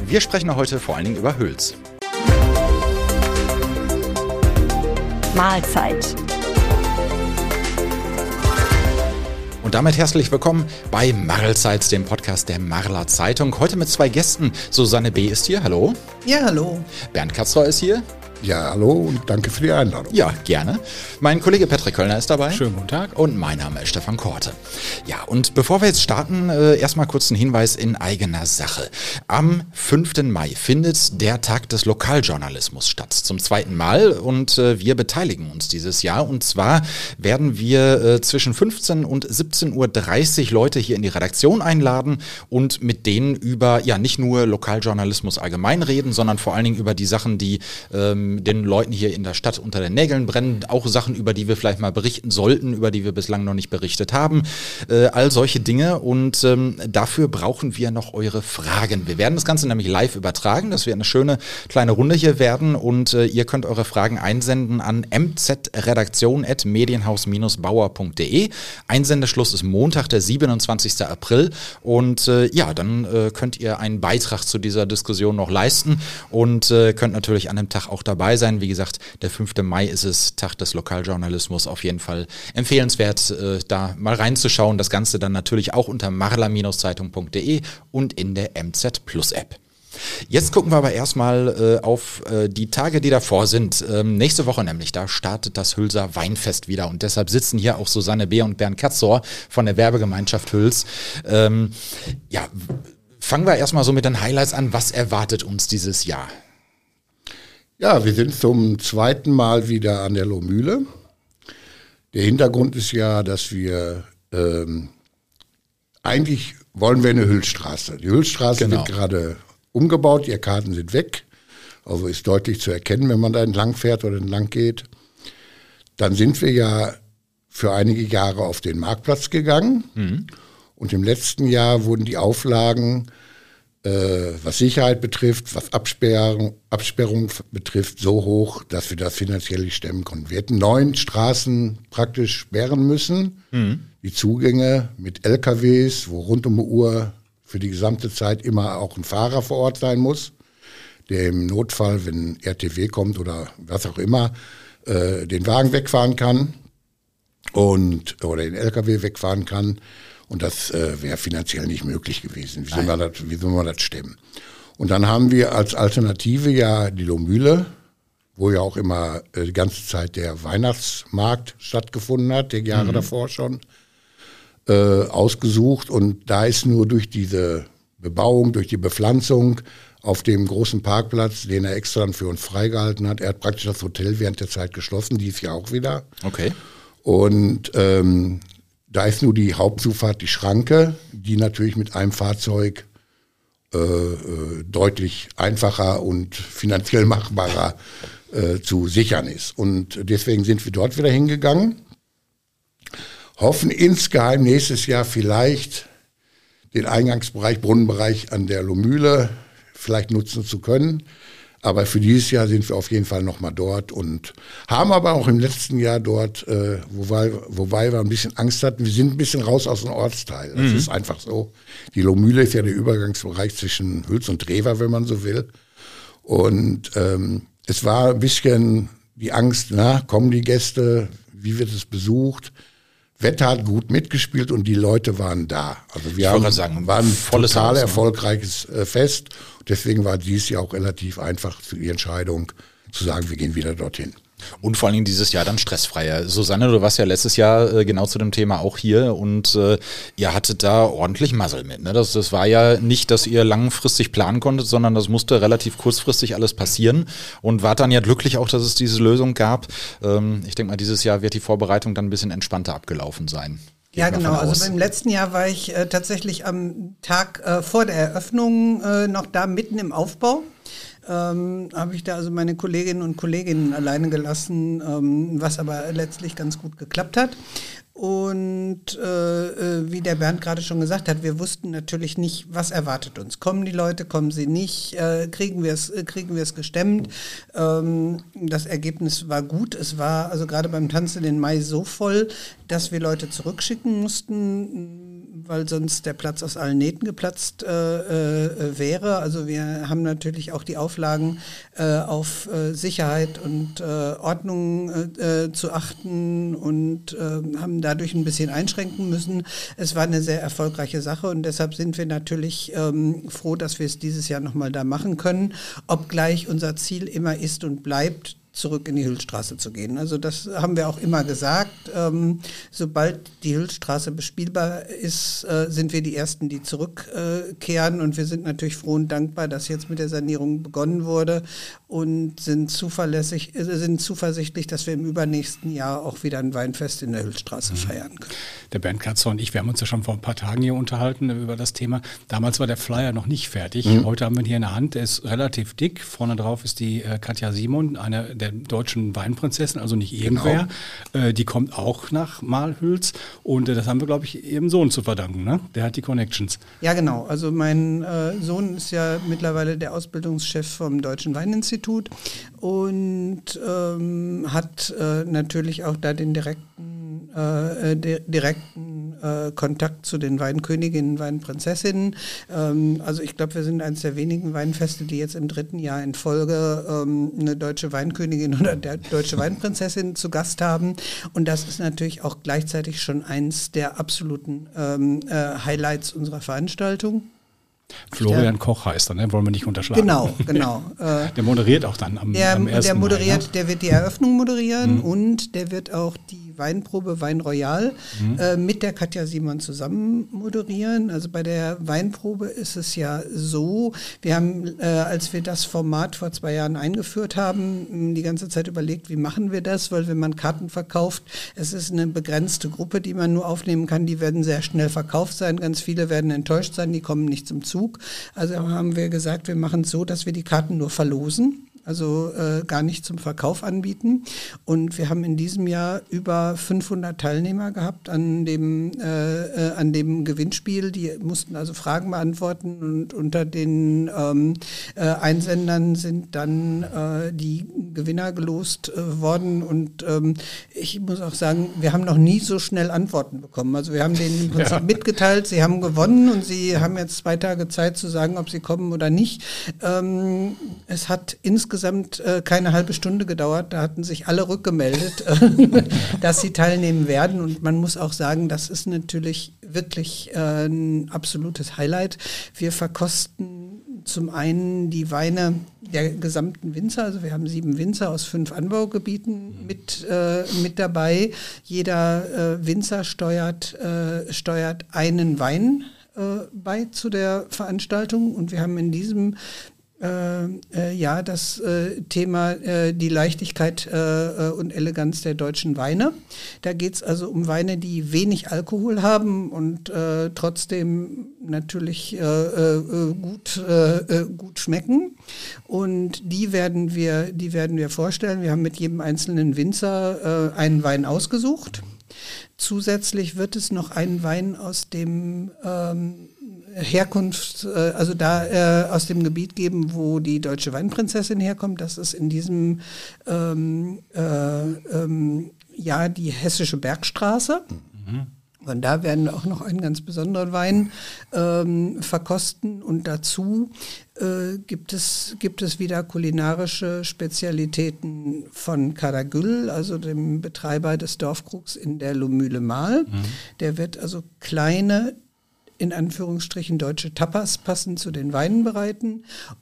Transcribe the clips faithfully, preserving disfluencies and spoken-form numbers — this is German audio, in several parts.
Wir sprechen heute vor allen Dingen über Hüls. Mahlzeit. Und damit herzlich willkommen bei Marlzeit, dem Podcast der Marler Zeitung. Heute mit zwei Gästen. Susanne B. ist hier, hallo. Ja, hallo. Bernd Katzrohr ist hier. Ja, hallo und danke für die Einladung. Ja, gerne. Mein Kollege Patrick Köllner ist dabei. Schönen guten Tag. Und mein Name ist Stefan Korte. Ja, und bevor wir jetzt starten, äh, erstmal kurz ein Hinweis in eigener Sache. Am fünften Mai findet der Tag des Lokaljournalismus statt, zum zweiten Mal. Und äh, wir beteiligen uns dieses Jahr. Und zwar werden wir äh, zwischen fünfzehn und siebzehn Uhr dreißig Leute hier in die Redaktion einladen und mit denen über, ja, nicht nur Lokaljournalismus allgemein reden, sondern vor allen Dingen über die Sachen, die ähm, den Leuten hier in der Stadt unter den Nägeln brennen, auch Sachen, über die wir vielleicht mal berichten sollten, über die wir bislang noch nicht berichtet haben, äh, all solche Dinge, und ähm, dafür brauchen wir noch eure Fragen. Wir werden das Ganze nämlich live übertragen, das wird eine schöne kleine Runde hier werden, und äh, ihr könnt eure Fragen einsenden an m z redaktion at medienhaus bauer punkt de. Einsendeschluss ist Montag, der siebenundzwanzigsten April, und äh, ja, dann äh, könnt ihr einen Beitrag zu dieser Diskussion noch leisten und äh, könnt natürlich an dem Tag auch dabei sein. Wie gesagt, der fünfte Mai ist es, Tag des Lokaljournalismus. Auf jeden Fall empfehlenswert, äh, da mal reinzuschauen. Das Ganze dann natürlich auch unter marler Zeitung punkt de und in der M Z Plus App. Jetzt gucken wir aber erstmal äh, auf äh, die Tage, die davor sind. Ähm, nächste Woche nämlich, da startet das Hülser Weinfest wieder, und deshalb sitzen hier auch Susanne B. und Bernd Katzrohr von der Werbegemeinschaft Hüls. Ähm, ja, fangen wir erstmal so mit den Highlights an. Was erwartet uns dieses Jahr? Ja, wir sind zum zweiten Mal wieder an der Lohmühle. Der Hintergrund ist ja, dass wir ähm, eigentlich wollen wir eine Hülsstraße. Die Hülsstraße genau. wird gerade umgebaut, die Arkaden sind weg. Also ist deutlich zu erkennen, wenn man da entlang fährt oder entlang geht. Dann sind wir ja für einige Jahre auf den Marktplatz gegangen. Mhm. Und im letzten Jahr wurden die Auflagen, was Sicherheit betrifft, was Absperrung, Absperrung betrifft, so hoch, dass wir das finanziell nicht stemmen konnten. Wir hätten neun Straßen praktisch sperren müssen, mhm. die Zugänge mit L K Ws, wo rund um die Uhr für die gesamte Zeit immer auch ein Fahrer vor Ort sein muss, der im Notfall, wenn R T W kommt oder was auch immer, äh, den Wagen wegfahren kann und oder den L K W wegfahren kann. Und das äh, wäre finanziell nicht möglich gewesen. Wie soll man das, wie soll man das stemmen? Und dann haben wir als Alternative ja die Lohmühle, wo ja auch immer äh, die ganze Zeit der Weihnachtsmarkt stattgefunden hat, die Jahre mhm. davor schon, äh, ausgesucht. Und da ist nur durch diese Bebauung, durch die Bepflanzung auf dem großen Parkplatz, den er extra dann für uns freigehalten hat, er hat praktisch das Hotel während der Zeit geschlossen, dies Jahr auch wieder. Okay. Und ähm, da ist nur die Hauptzufahrt, die Schranke, die natürlich mit einem Fahrzeug äh, äh, deutlich einfacher und finanziell machbarer äh, zu sichern ist. Und deswegen sind wir dort wieder hingegangen, hoffen insgeheim nächstes Jahr vielleicht den Eingangsbereich, Brunnenbereich an der Lohmühle vielleicht nutzen zu können. Aber für dieses Jahr sind wir auf jeden Fall nochmal dort und haben aber auch im letzten Jahr dort, äh, wobei, wobei wir ein bisschen Angst hatten, wir sind ein bisschen raus aus dem Ortsteil. Das mhm. ist einfach so. Die Lohmühle ist ja der Übergangsbereich zwischen Hüls und Trever, wenn man so will. Und ähm, es war ein bisschen die Angst, na, kommen die Gäste, wie wird es besucht? Wetter hat gut mitgespielt und die Leute waren da. Also wir haben, sagen, war ein volles total Haus, erfolgreiches äh, Fest. Deswegen war dieses Jahr auch relativ einfach für die Entscheidung zu sagen, wir gehen wieder dorthin. Und vor allen Dingen dieses Jahr dann stressfreier. Susanne, du warst ja letztes Jahr äh, genau zu dem Thema auch hier, und äh, ihr hattet da ordentlich Muzzle mit. Ne? Das, das war ja nicht, dass ihr langfristig planen konntet, sondern das musste relativ kurzfristig alles passieren, und wart dann ja glücklich auch, dass es diese Lösung gab. Ähm, ich denke mal, dieses Jahr wird die Vorbereitung dann ein bisschen entspannter abgelaufen sein. Ja, genau. Also beim letzten Jahr war ich äh, tatsächlich am Tag äh, vor der Eröffnung äh, noch da mitten im Aufbau. Ähm, habe ich da also meine Kolleginnen und Kollegen alleine gelassen, ähm, was aber letztlich ganz gut geklappt hat. Und äh, wie der Bernd gerade schon gesagt hat, wir wussten natürlich nicht, was erwartet uns. Kommen die Leute, kommen sie nicht, äh, kriegen wir es kriegen wir es gestemmt. Ähm, das Ergebnis war gut. Es war also gerade beim Tanz in den Mai so voll, dass wir Leute zurückschicken mussten, weil sonst der Platz aus allen Nähten geplatzt äh, äh, wäre. Also wir haben natürlich auch die Auflagen äh, auf äh, Sicherheit und äh, Ordnung äh, zu achten und äh, haben dadurch ein bisschen einschränken müssen. Es war eine sehr erfolgreiche Sache und deshalb sind wir natürlich ähm, froh, dass wir es dieses Jahr nochmal da machen können, obgleich unser Ziel immer ist und bleibt, zurück in die Hüllstraße zu gehen. Also das haben wir auch immer gesagt. Ähm, sobald die Hüllstraße bespielbar ist, äh, sind wir die Ersten, die zurückkehren. Äh, und wir sind natürlich froh und dankbar, dass jetzt mit der Sanierung begonnen wurde und sind zuverlässig, äh, sind zuversichtlich, dass wir im übernächsten Jahr auch wieder ein Weinfest in der Hüllstraße mhm. feiern können. Der Bernd Kratzer und ich, wir haben uns ja schon vor ein paar Tagen hier unterhalten über das Thema. Damals war der Flyer noch nicht fertig. Mhm. Heute haben wir ihn hier in der Hand. Der ist relativ dick. Vorne drauf ist die äh, Katja Simon, eine der deutschen Weinprinzessin, also nicht irgendwer. Genau. Äh, die kommt auch nach Malhüls und äh, das haben wir, glaube ich, ihrem Sohn zu verdanken. Ne? Der hat die Connections. Ja, genau. Also mein äh, Sohn ist ja mittlerweile der Ausbildungschef vom Deutschen Weininstitut und ähm, hat äh, natürlich auch da den direkten, äh, di- direkten äh, Kontakt zu den Weinköniginnen, Weinprinzessinnen. Ähm, also ich glaube, wir sind eines der wenigen Weinfeste, die jetzt im dritten Jahr in Folge ähm, eine deutsche Weinkönigin oder der deutsche Weinprinzessin zu Gast haben. Und das ist natürlich auch gleichzeitig schon eins der absoluten ähm, äh, Highlights unserer Veranstaltung. Florian Koch heißt er, ne? Wollen wir nicht unterschlagen. Genau, genau. Der moderiert auch dann am, der, am ersten Der moderiert, Mai, ne? Der wird die Eröffnung moderieren mhm. und der wird auch die Weinprobe Wein Royal mhm. äh, mit der Katja Simon zusammen moderieren. Also bei der Weinprobe ist es ja so, wir haben, äh, als wir das Format vor zwei Jahren eingeführt haben, die ganze Zeit überlegt, wie machen wir das, weil wenn man Karten verkauft, es ist eine begrenzte Gruppe, die man nur aufnehmen kann, die werden sehr schnell verkauft sein, ganz viele werden enttäuscht sein, die kommen nicht zum Zug. Also haben wir gesagt, wir machen es so, dass wir die Karten nur verlosen. Also äh, gar nicht zum Verkauf anbieten. Und wir haben in diesem Jahr über fünfhundert Teilnehmer gehabt an dem, äh, äh, an dem Gewinnspiel. Die mussten also Fragen beantworten und unter den ähm, äh, Einsendern sind dann äh, die Gewinner gelost äh, worden. Und ähm, ich muss auch sagen, wir haben noch nie so schnell Antworten bekommen. Also wir haben denen im Prinzip ja. mitgeteilt, sie haben gewonnen und sie haben jetzt zwei Tage Zeit zu sagen, ob sie kommen oder nicht. Ähm, es hat insgesamt Insgesamt äh, keine halbe Stunde gedauert, da hatten sich alle rückgemeldet, äh, dass sie teilnehmen werden und man muss auch sagen, das ist natürlich wirklich äh, ein absolutes Highlight. Wir verkosten zum einen die Weine der gesamten Winzer, also wir haben sieben Winzer aus fünf Anbaugebieten mit, äh, mit dabei. Jeder äh, Winzer steuert, äh, steuert einen Wein äh, bei zu der Veranstaltung und wir haben in diesem Äh, äh, ja, das äh, Thema äh, die Leichtigkeit äh, und Eleganz der deutschen Weine. Da geht es also um Weine, die wenig Alkohol haben und äh, trotzdem natürlich äh, äh, gut, äh, gut schmecken. Und die werden wir, die werden wir vorstellen. Wir haben mit jedem einzelnen Winzer äh, einen Wein ausgesucht. Zusätzlich wird es noch einen Wein aus dem ähm, Herkunft, also da äh, aus dem Gebiet geben, wo die deutsche Weinprinzessin herkommt. Das ist in diesem ähm, äh, ähm, Jahr die Hessische Bergstraße. Mhm. Und da werden wir auch noch einen ganz besonderen Wein ähm, verkosten. Und dazu äh, gibt es, gibt es wieder kulinarische Spezialitäten von Karagül, also dem Betreiber des Dorfkrugs in der Lohmühle Mal. Mhm. Der wird also kleine, in Anführungsstrichen deutsche Tapas passend zu den Weinen bereiten.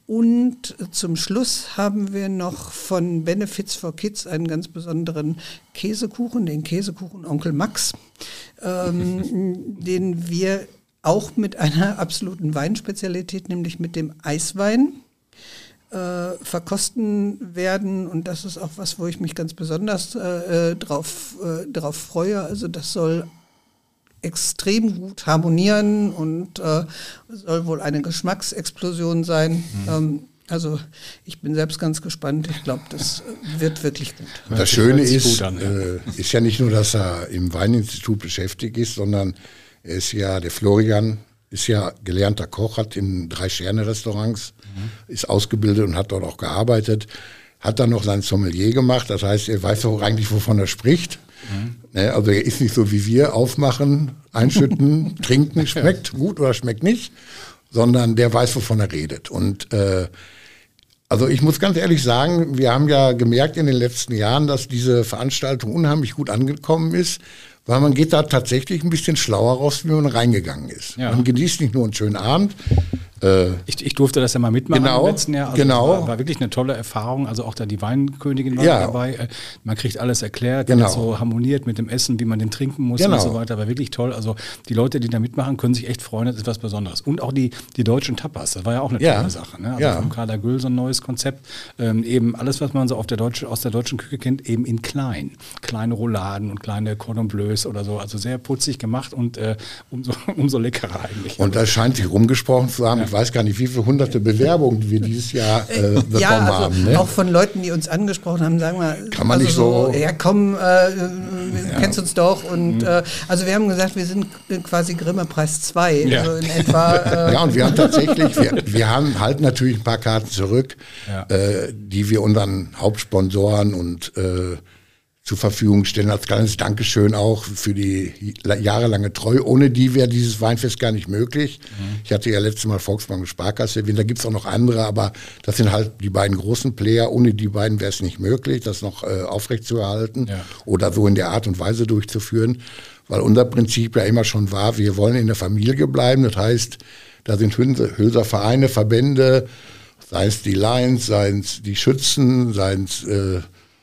Und zum Schluss haben wir noch von Benefits for Kids einen ganz besonderen Käsekuchen, den Käsekuchen Onkel Max, ähm, den wir auch mit einer absoluten Weinspezialität, nämlich mit dem Eiswein, äh, verkosten werden. Und das ist auch was, wo ich mich ganz besonders äh, drauf, äh, drauf freue. Also das soll extrem gut harmonieren und äh, soll wohl eine Geschmacksexplosion sein. Mhm. Ähm, also ich bin selbst ganz gespannt. Ich glaube, das wird wirklich gut. Das Schöne ist, an, ja. äh, ist ja nicht nur, dass er im Weininstitut beschäftigt ist, sondern er ist ja, der Florian ist ja gelernter Koch, hat in Drei-Sterne-Restaurants, mhm. ist ausgebildet und hat dort auch gearbeitet, hat dann noch sein Sommelier gemacht. Das heißt, er weiß auch eigentlich, wovon er spricht. Mhm. Ne, also er ist nicht so wie wir, aufmachen, einschütten, trinken, schmeckt gut oder schmeckt nicht, sondern der weiß, wovon er redet. Und äh, also ich muss ganz ehrlich sagen, wir haben ja gemerkt in den letzten Jahren, dass diese Veranstaltung unheimlich gut angekommen ist, weil man geht da tatsächlich ein bisschen schlauer raus, wie man reingegangen ist. Ja. Man genießt nicht nur einen schönen Abend. Äh, ich, ich durfte das ja mal mitmachen genau, im letzten Jahr. Also genau. War, war wirklich eine tolle Erfahrung. Also auch da die Weinkönigin war ja. dabei. Man kriegt alles erklärt, genau. wie das so harmoniert mit dem Essen, wie man den trinken muss genau. und so weiter. War wirklich toll. Also die Leute, die da mitmachen, können sich echt freuen. Das ist was Besonderes. Und auch die, die deutschen Tapas. Das war ja auch eine ja. tolle Sache. Ne? Also ja. vom Kader Güll so ein neues Konzept. Ähm, eben alles, was man so auf der Deutsche, aus der deutschen Küche kennt, eben in klein. Kleine Rouladen und kleine Cordon Bleus oder so. Also sehr putzig gemacht und äh, umso, umso leckerer eigentlich. Und da scheint sich rumgesprochen zu haben. Ja. Ich weiß gar nicht, wie viele hunderte Bewerbungen, die wir dieses Jahr äh, bekommen ja, also haben. Ne? Auch von Leuten, die uns angesprochen haben, sagen wir, kann man also nicht so, so, ja komm, äh, ja. kennst uns doch. Und mhm. äh, also wir haben gesagt, wir sind quasi Grimme-Preis zwei, ja. so in etwa. Äh, ja, und wir haben tatsächlich, wir, wir haben halt natürlich ein paar Karten zurück, ja. äh, die wir unseren Hauptsponsoren und äh, zur Verfügung stellen, als kleines Dankeschön auch für die jahrelange Treue. Ohne die wäre dieses Weinfest gar nicht möglich. Mhm. Ich hatte ja letztes Mal Volksbank und Sparkasse erwähnt, da gibt es auch noch andere, aber das sind halt die beiden großen Player. Ohne die beiden wäre es nicht möglich, das noch äh, aufrechtzuerhalten ja. oder so in der Art und Weise durchzuführen. Weil unser Prinzip ja immer schon war, wir wollen in der Familie bleiben. Das heißt, da sind Hülser Vereine, Verbände, sei es die Lions, seien es die Schützen, seien es äh,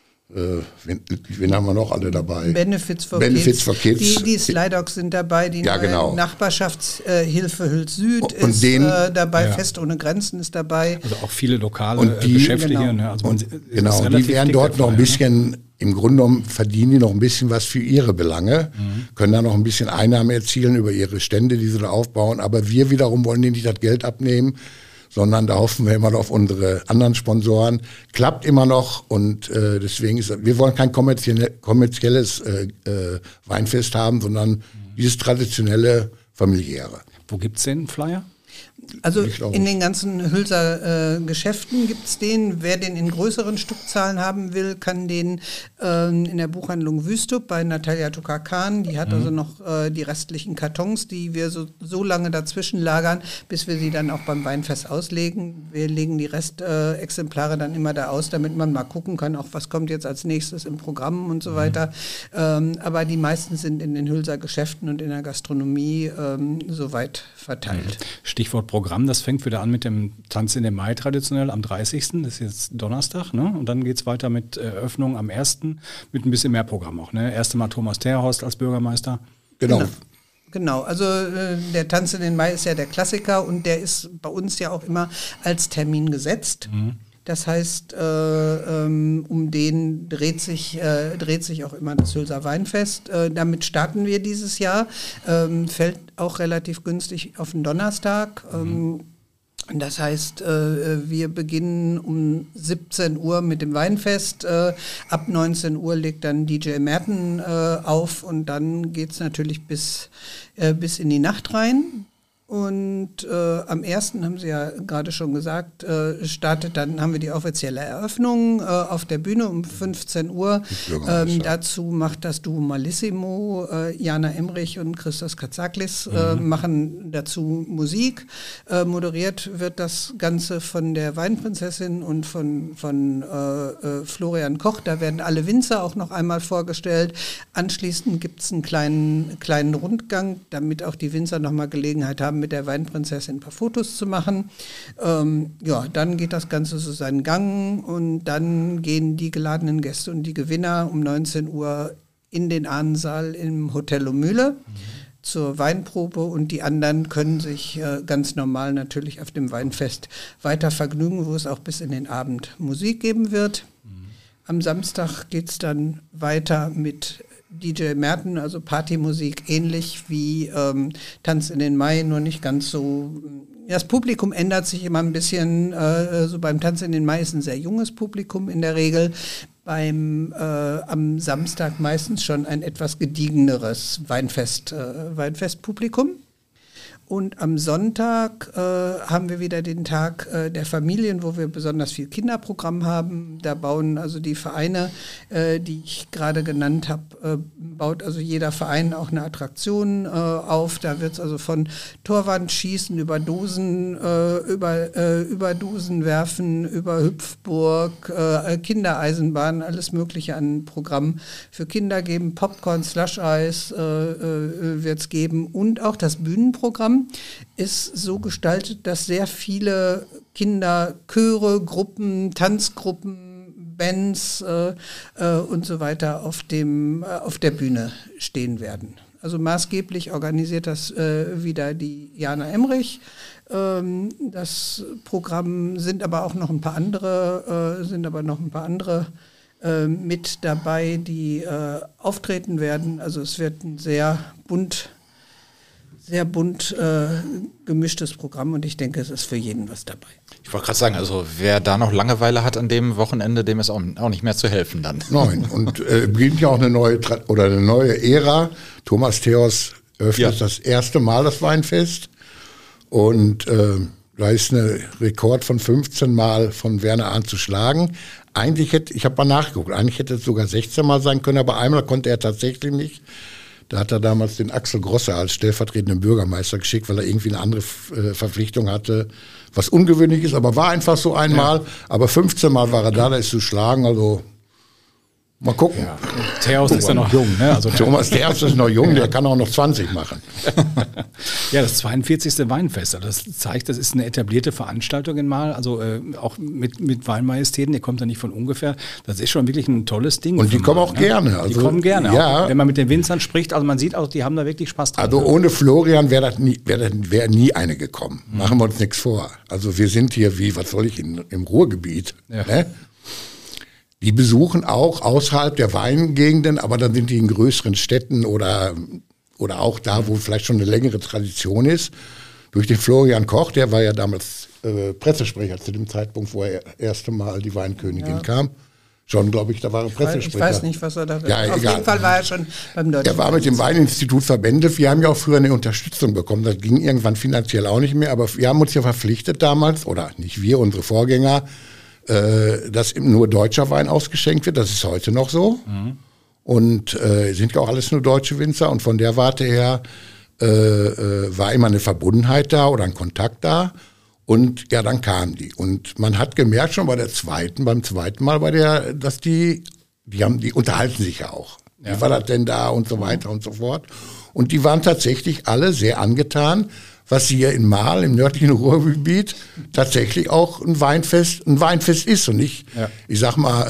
Äh, wen, wen haben wir noch alle dabei? Benefits for Benefits Kids. For Kids. Die, die Slidogs sind dabei, die ja, genau. Nachbarschaftshilfe Hüls Süd und ist den, äh, dabei, ja. Fest ohne Grenzen ist dabei. Also auch viele lokale und die, Geschäfte genau. hier. Ne? Also und, genau, die werden dort noch ein bisschen, ne? Im Grunde genommen verdienen die noch ein bisschen was für ihre Belange, mhm. können da noch ein bisschen Einnahmen erzielen über ihre Stände, die sie da aufbauen. Aber wir wiederum wollen denen nicht das Geld abnehmen, sondern da hoffen wir immer noch auf unsere anderen Sponsoren. Klappt immer noch und äh, deswegen ist wir wollen kein kommerzielle, kommerzielles äh, äh, Weinfest haben, sondern mhm. dieses traditionelle, familiäre. Wo gibt's den Flyer? Also in den ganzen Hülser äh, Geschäften gibt es den. Wer den in größeren Stückzahlen haben will, kann den äh, in der Buchhandlung Wüstup bei Natalia Tukakan. Die hat mhm. also noch äh, die restlichen Kartons, die wir so, so lange dazwischen lagern, bis wir sie dann auch beim Weinfest auslegen. Wir legen die Restexemplare äh, dann immer da aus, damit man mal gucken kann, auch was kommt jetzt als nächstes im Programm und so weiter. Mhm. Ähm, aber die meisten sind in den Hülser Geschäften und in der Gastronomie ähm, soweit verteilt. Stichwort Programm, das fängt wieder an mit dem Tanz in den Mai traditionell am dreißigsten Das ist jetzt Donnerstag, ne? Und dann geht es weiter mit Eröffnung am ersten mit ein bisschen mehr Programm auch. Ne? Erste Mal Thomas Terhorst als Bürgermeister. Genau. genau. Genau, also äh, der Tanz in den Mai ist ja der Klassiker und der ist bei uns ja auch immer als Termin gesetzt. Mhm. Das heißt, äh, ähm, um den dreht sich, äh, dreht sich auch immer das Hülser Weinfest. Äh, damit starten wir dieses Jahr. Ähm, fällt auch relativ günstig auf den Donnerstag. Ähm, das heißt, äh, wir beginnen um siebzehn Uhr mit dem Weinfest. Äh, ab neunzehn Uhr legt dann D J Merten äh, auf und dann geht es natürlich bis, äh, bis in die Nacht rein. Und äh, am ersten haben Sie ja gerade schon gesagt, äh, startet dann, haben wir die offizielle Eröffnung äh, auf der Bühne um fünfzehn Uhr. Ähm, dazu macht das Duo Malissimo, äh, Jana Emrich und Christos Katsaklis äh, mhm. machen dazu Musik. Äh, moderiert wird das Ganze von der Weinprinzessin und von, von äh, äh, Florian Koch. Da werden alle Winzer auch noch einmal vorgestellt. Anschließend gibt es einen kleinen, kleinen Rundgang, damit auch die Winzer nochmal Gelegenheit haben, mit der Weinprinzessin ein paar Fotos zu machen. Ähm, ja, dann geht das Ganze so seinen Gang und dann gehen die geladenen Gäste und die Gewinner um neunzehn Uhr in den Ahnensaal im Hotel Lomühle mhm. zur Weinprobe und die anderen können sich äh, ganz normal natürlich auf dem Weinfest weiter vergnügen, wo es auch bis in den Abend Musik geben wird. Mhm. Am Samstag geht es dann weiter mit D J Merten, also Partymusik, ähnlich wie ähm, Tanz in den Mai, nur nicht ganz so. Ja, das Publikum ändert sich immer ein bisschen. Äh, so beim Tanz in den Mai ist ein sehr junges Publikum in der Regel. Beim äh, am Samstag meistens schon ein etwas gediegeneres Weinfest, äh, Weinfestpublikum. Und am Sonntag äh, haben wir wieder den Tag äh, der Familien, wo wir besonders viel Kinderprogramm haben. Da bauen also die Vereine, äh, die ich gerade genannt habe, äh, baut also jeder Verein auch eine Attraktion äh, auf. Da wird es also von Torwandschießen über Dosen, äh, über, äh, über Dosen werfen, über Hüpfburg, äh, Kindereisenbahn, alles Mögliche an Programm für Kinder geben. Popcorn, Slush-Eis äh, äh, wird es geben und auch das Bühnenprogramm ist so gestaltet, dass sehr viele Kinder, Chöre, Gruppen, Tanzgruppen, Bands äh, äh, und so weiter auf, dem, äh, auf der Bühne stehen werden. Also maßgeblich organisiert das äh, wieder die Jana Emmerich. Ähm, das Programm sind aber auch noch ein paar andere, äh, sind aber noch ein paar andere äh, mit dabei, die äh, auftreten werden. Also es wird ein sehr bunt sehr bunt äh, gemischtes Programm und ich denke, es ist für jeden was dabei. Ich wollte gerade sagen, also wer da noch Langeweile hat an dem Wochenende, dem ist auch, auch nicht mehr zu helfen dann. Nein, und äh, beginnt ja auch eine neue Tra- oder eine neue Ära. Thomas Theos öffnet ja. das erste Mal das Weinfest und äh, da ist ein Rekord von fünfzehn Mal von Werner Ahn zu schlagen. Eigentlich hätte, ich habe mal nachgeguckt, eigentlich hätte es sogar sechzehn Mal sein können, aber einmal konnte er tatsächlich nicht. Da hat er damals den Axel Grosser als stellvertretenden Bürgermeister geschickt, weil er irgendwie eine andere äh, Verpflichtung hatte, was ungewöhnlich ist, aber war einfach so einmal. Ja. Aber fünfzehn Mal war er da, da ist zu schlagen, also mal gucken. Ja. Theos ist ja noch jung, ne? Also Thomas Theos ist noch jung, der kann auch noch zwanzig machen. Ja, das zweiundvierzigste Weinfest, das zeigt, das ist eine etablierte Veranstaltung in Mal, also äh, auch mit, mit Weinmajestäten, der kommt da nicht von ungefähr. Das ist schon wirklich ein tolles Ding. Und die kommen Mal, auch ne? gerne. Also, die kommen gerne, ja. auch, wenn man mit den Winzern spricht, also man sieht auch, die haben da wirklich Spaß dran. Also ohne Florian wäre das nie, wär das, wär nie eine gekommen. Mhm. Machen wir uns nichts vor. Also wir sind hier wie, was soll ich, in, im Ruhrgebiet, ja. ne? Die besuchen auch außerhalb der Weingegenden, aber dann sind die in größeren Städten oder, oder auch da, wo vielleicht schon eine längere Tradition ist. Durch den Florian Koch, der war ja damals äh, Pressesprecher zu dem Zeitpunkt, wo er das erste Mal die Weinkönigin ja. kam. Schon, glaube ich, da war er Pressesprecher. Ich weiß nicht, was er da ja, Auf egal. jeden Fall war er schon beim Deutschen. Er war mit dem Weininstitut verbändet. Wir haben ja auch früher eine Unterstützung bekommen. Das ging irgendwann finanziell auch nicht mehr. Aber wir haben uns ja verpflichtet damals, oder nicht wir, unsere Vorgänger, dass nur deutscher Wein ausgeschenkt wird. Das ist heute noch so. Mhm. Und äh, sind ja auch alles nur deutsche Winzer. Und von der Warte her äh, äh, war immer eine Verbundenheit da oder ein Kontakt da. Und ja, dann kamen die. Und man hat gemerkt schon bei der zweiten, beim zweiten Mal bei der, dass die, die haben, die unterhalten sich ja auch. Ja. Wie war das denn da und so weiter und so fort. Und die waren tatsächlich alle sehr angetan, was hier in Marl, im nördlichen Ruhrgebiet, tatsächlich auch ein Weinfest, ein Weinfest ist und nicht, ja. ich sag mal,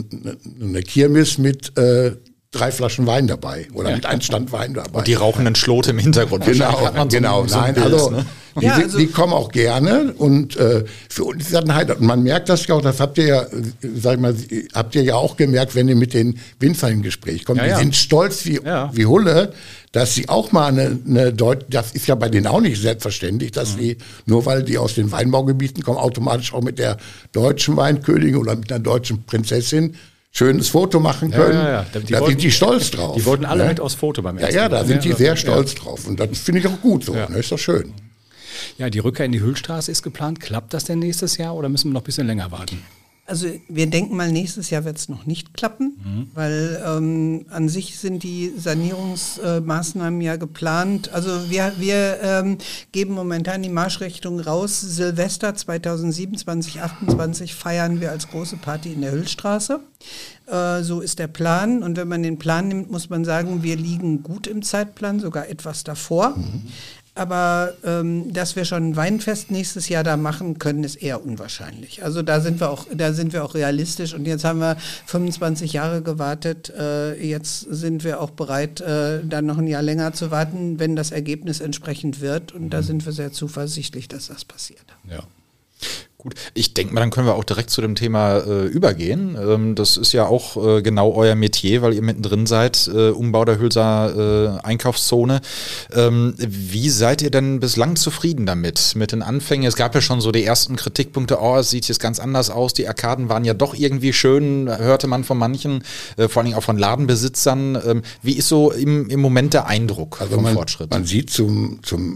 äh, eine Kirmes mit äh, drei Flaschen Wein dabei oder ja. mit einem Stand Wein dabei. Und die rauchenden Schlote im Hintergrund. Genau, hat man so genau. So Nein, Bild, also, ne? die, ja, also die kommen auch gerne und äh, für uns ist das ein Highlight. Und man merkt das ja auch, das habt ihr ja, sag ich mal, habt ihr ja auch gemerkt, wenn ihr mit den Winzern in Gespräch kommt. Ja, die ja. sind stolz wie, ja. wie Hulle, dass sie auch mal eine, eine Deut- das ist ja bei denen auch nicht selbstverständlich, dass mhm. sie, nur weil die aus den Weinbaugebieten kommen, automatisch auch mit der deutschen Weinkönigin oder mit einer deutschen Prinzessin schönes Foto machen können. Ja, ja, ja. Da wollten, sind die stolz drauf. Die wollten alle ne? mit aufs Foto beim ersten Ja, ja, da Mal. sind die ja, sehr ja. stolz drauf. Und das finde ich auch gut so. Ja. Ne? Ist doch schön. Ja, die Rückkehr in die Hüllstraße ist geplant. Klappt das denn nächstes Jahr oder müssen wir noch ein bisschen länger warten? Also wir denken mal, nächstes Jahr wird es noch nicht klappen, mhm. weil ähm, an sich sind die Sanierungsmaßnahmen äh, ja geplant. Also wir, wir ähm, geben momentan die Marschrichtung raus. Silvester zweitausendsiebenundzwanzig, achtundzwanzig feiern wir als große Party in der Hüllstraße. Äh, so ist der Plan. Und wenn man den Plan nimmt, muss man sagen, wir liegen gut im Zeitplan, sogar etwas davor. Mhm. Aber ähm, dass wir schon ein Weinfest nächstes Jahr da machen können, ist eher unwahrscheinlich. Also da sind wir auch, da sind wir auch realistisch. Und jetzt haben wir fünfundzwanzig Jahre gewartet. Äh, jetzt sind wir auch bereit, äh, dann noch ein Jahr länger zu warten, wenn das Ergebnis entsprechend wird. Und mhm. da sind wir sehr zuversichtlich, dass das passiert. Ja. Gut, ich denke mal, dann können wir auch direkt zu dem Thema äh, übergehen. Ähm, das ist ja auch äh, genau euer Metier, weil ihr mittendrin seid, äh, Umbau der Hülser äh, Einkaufszone. Ähm, wie seid ihr denn bislang zufrieden damit, mit den Anfängen? Es gab ja schon so die ersten Kritikpunkte, oh, es sieht jetzt ganz anders aus, die Arkaden waren ja doch irgendwie schön, hörte man von manchen, äh, vor allen Dingen auch von Ladenbesitzern. Ähm, wie ist so im, im Moment der Eindruck also vom man, Fortschritt? Man sieht zum, zum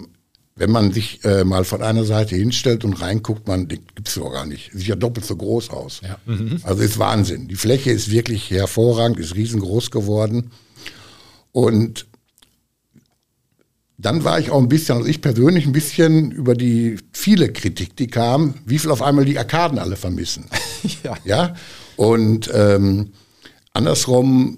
wenn man sich äh, mal von einer Seite hinstellt und reinguckt, man gibt es doch gar nicht. Sieht ja doppelt so groß aus. Ja. Mhm. Also ist Wahnsinn. Die Fläche ist wirklich hervorragend, ist riesengroß geworden. Und dann war ich auch ein bisschen, also ich persönlich ein bisschen über die viele Kritik, die kam, wie viel auf einmal die Arkaden alle vermissen. Ja. Ja. Und ähm, andersrum,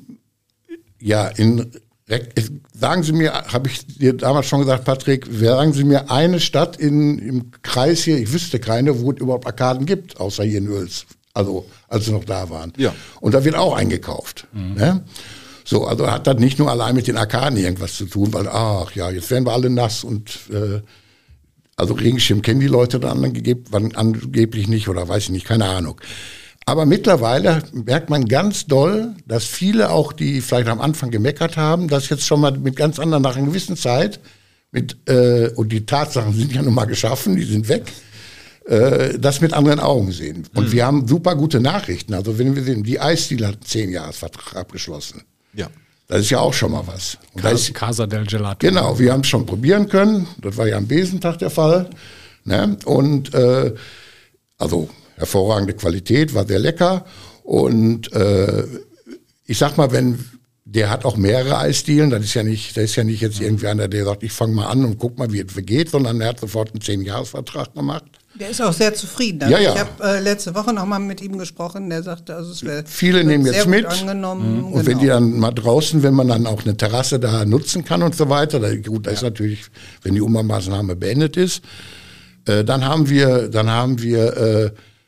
ja, in sagen Sie mir, habe ich dir damals schon gesagt, Patrick, sagen Sie mir eine Stadt in, im Kreis hier, ich wüsste keine, wo es überhaupt Arkaden gibt, außer hier in Oels, also als sie noch da waren. Ja. Und da wird auch eingekauft. Mhm. Ne? So, also hat das nicht nur allein mit den Arkaden irgendwas zu tun, weil, ach ja, jetzt werden wir alle nass und äh, also Regenschirm kennen die Leute dann angeblich, angeblich nicht oder weiß ich nicht, keine Ahnung. Aber mittlerweile merkt man ganz doll, dass viele auch, die vielleicht am Anfang gemeckert haben, das jetzt schon mal mit ganz anderen, nach einer gewissen Zeit, mit äh, und die Tatsachen sind ja nun mal geschaffen, die sind weg, äh, das mit anderen Augen sehen. Und mhm. wir haben super gute Nachrichten. Also wenn wir sehen, die Eisdiele hat einen zehn-Jahres-Vertrag abgeschlossen. Ja. Das ist ja auch schon mal was. Und Casa, da ist, Casa del Gelato. Genau, wir haben es schon probieren können. Das war ja am Besentag der Fall. Ne? Und äh, also hervorragende Qualität, war sehr lecker. Und äh, ich sag mal, wenn der hat auch mehrere Eisdielen, das ist ja nicht, das ist ja nicht jetzt irgendwie einer, der sagt, ich fange mal an und guck mal, wie es geht, sondern er hat sofort einen zehn-Jahres-Vertrag gemacht. Der ist auch sehr zufrieden. Also ja, ja. Ich habe äh, letzte Woche noch mal mit ihm gesprochen, der sagte, also es wäre viele nehmen jetzt sehr mit. gut angenommen. Mhm. Und genau. wenn die dann mal draußen, wenn man dann auch eine Terrasse da nutzen kann und so weiter, da, gut, das ja. ist natürlich, wenn die Umbaumaßnahme beendet ist, äh, dann haben wir, dann haben wir äh,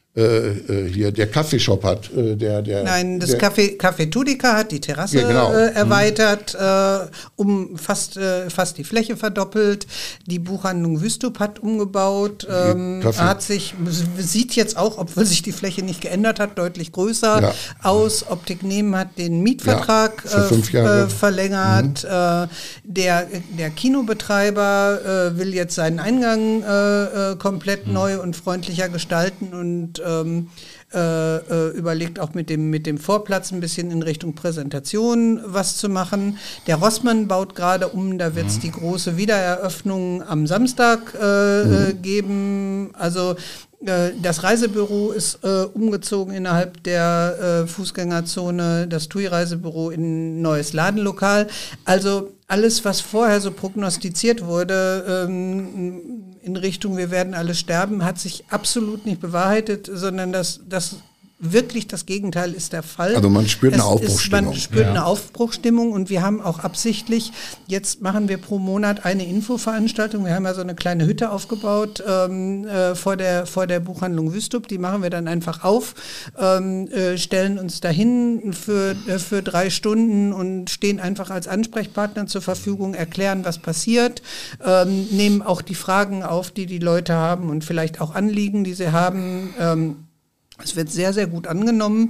Äh, hier der Kaffeeshop hat, äh, der, der Nein, das der, Café, Café Tudica hat die Terrasse ja, genau. äh, erweitert, äh, um fast, äh, fast die Fläche verdoppelt. Die Buchhandlung Wüstup hat umgebaut, ähm, hat sich, sieht jetzt auch, obwohl sich die Fläche nicht geändert hat, deutlich größer ja. aus. Optik Nehmen hat den Mietvertrag ja, für fünf Jahre. Äh, verlängert. Mhm. Äh, der, der Kinobetreiber äh, will jetzt seinen Eingang äh, äh, komplett mhm. neu und freundlicher gestalten und Ähm, äh, überlegt auch mit dem, mit dem Vorplatz ein bisschen in Richtung Präsentation was zu machen. Der Rossmann baut gerade um, da wird es mhm. die große Wiedereröffnung am Samstag äh, mhm. geben. Also äh, das Reisebüro ist äh, umgezogen innerhalb der äh, Fußgängerzone, das T U I-Reisebüro in ein neues Ladenlokal. Also alles, was vorher so prognostiziert wurde, ähm, in Richtung, wir werden alle sterben, hat sich absolut nicht bewahrheitet, sondern das, das wirklich das Gegenteil ist der Fall. Also man spürt es eine Aufbruchstimmung. Ist, man spürt ja. eine Aufbruchstimmung und wir haben auch absichtlich, jetzt machen wir pro Monat eine Infoveranstaltung. Wir haben ja so eine kleine Hütte aufgebaut ähm, äh, vor der, vor der Buchhandlung Wüstup. Die machen wir dann einfach auf, ähm, äh, stellen uns dahin für, äh, für drei Stunden und stehen einfach als Ansprechpartner zur Verfügung, erklären, was passiert, ähm, nehmen auch die Fragen auf, die die Leute haben und vielleicht auch Anliegen, die sie haben. Ähm, Es wird sehr, sehr gut angenommen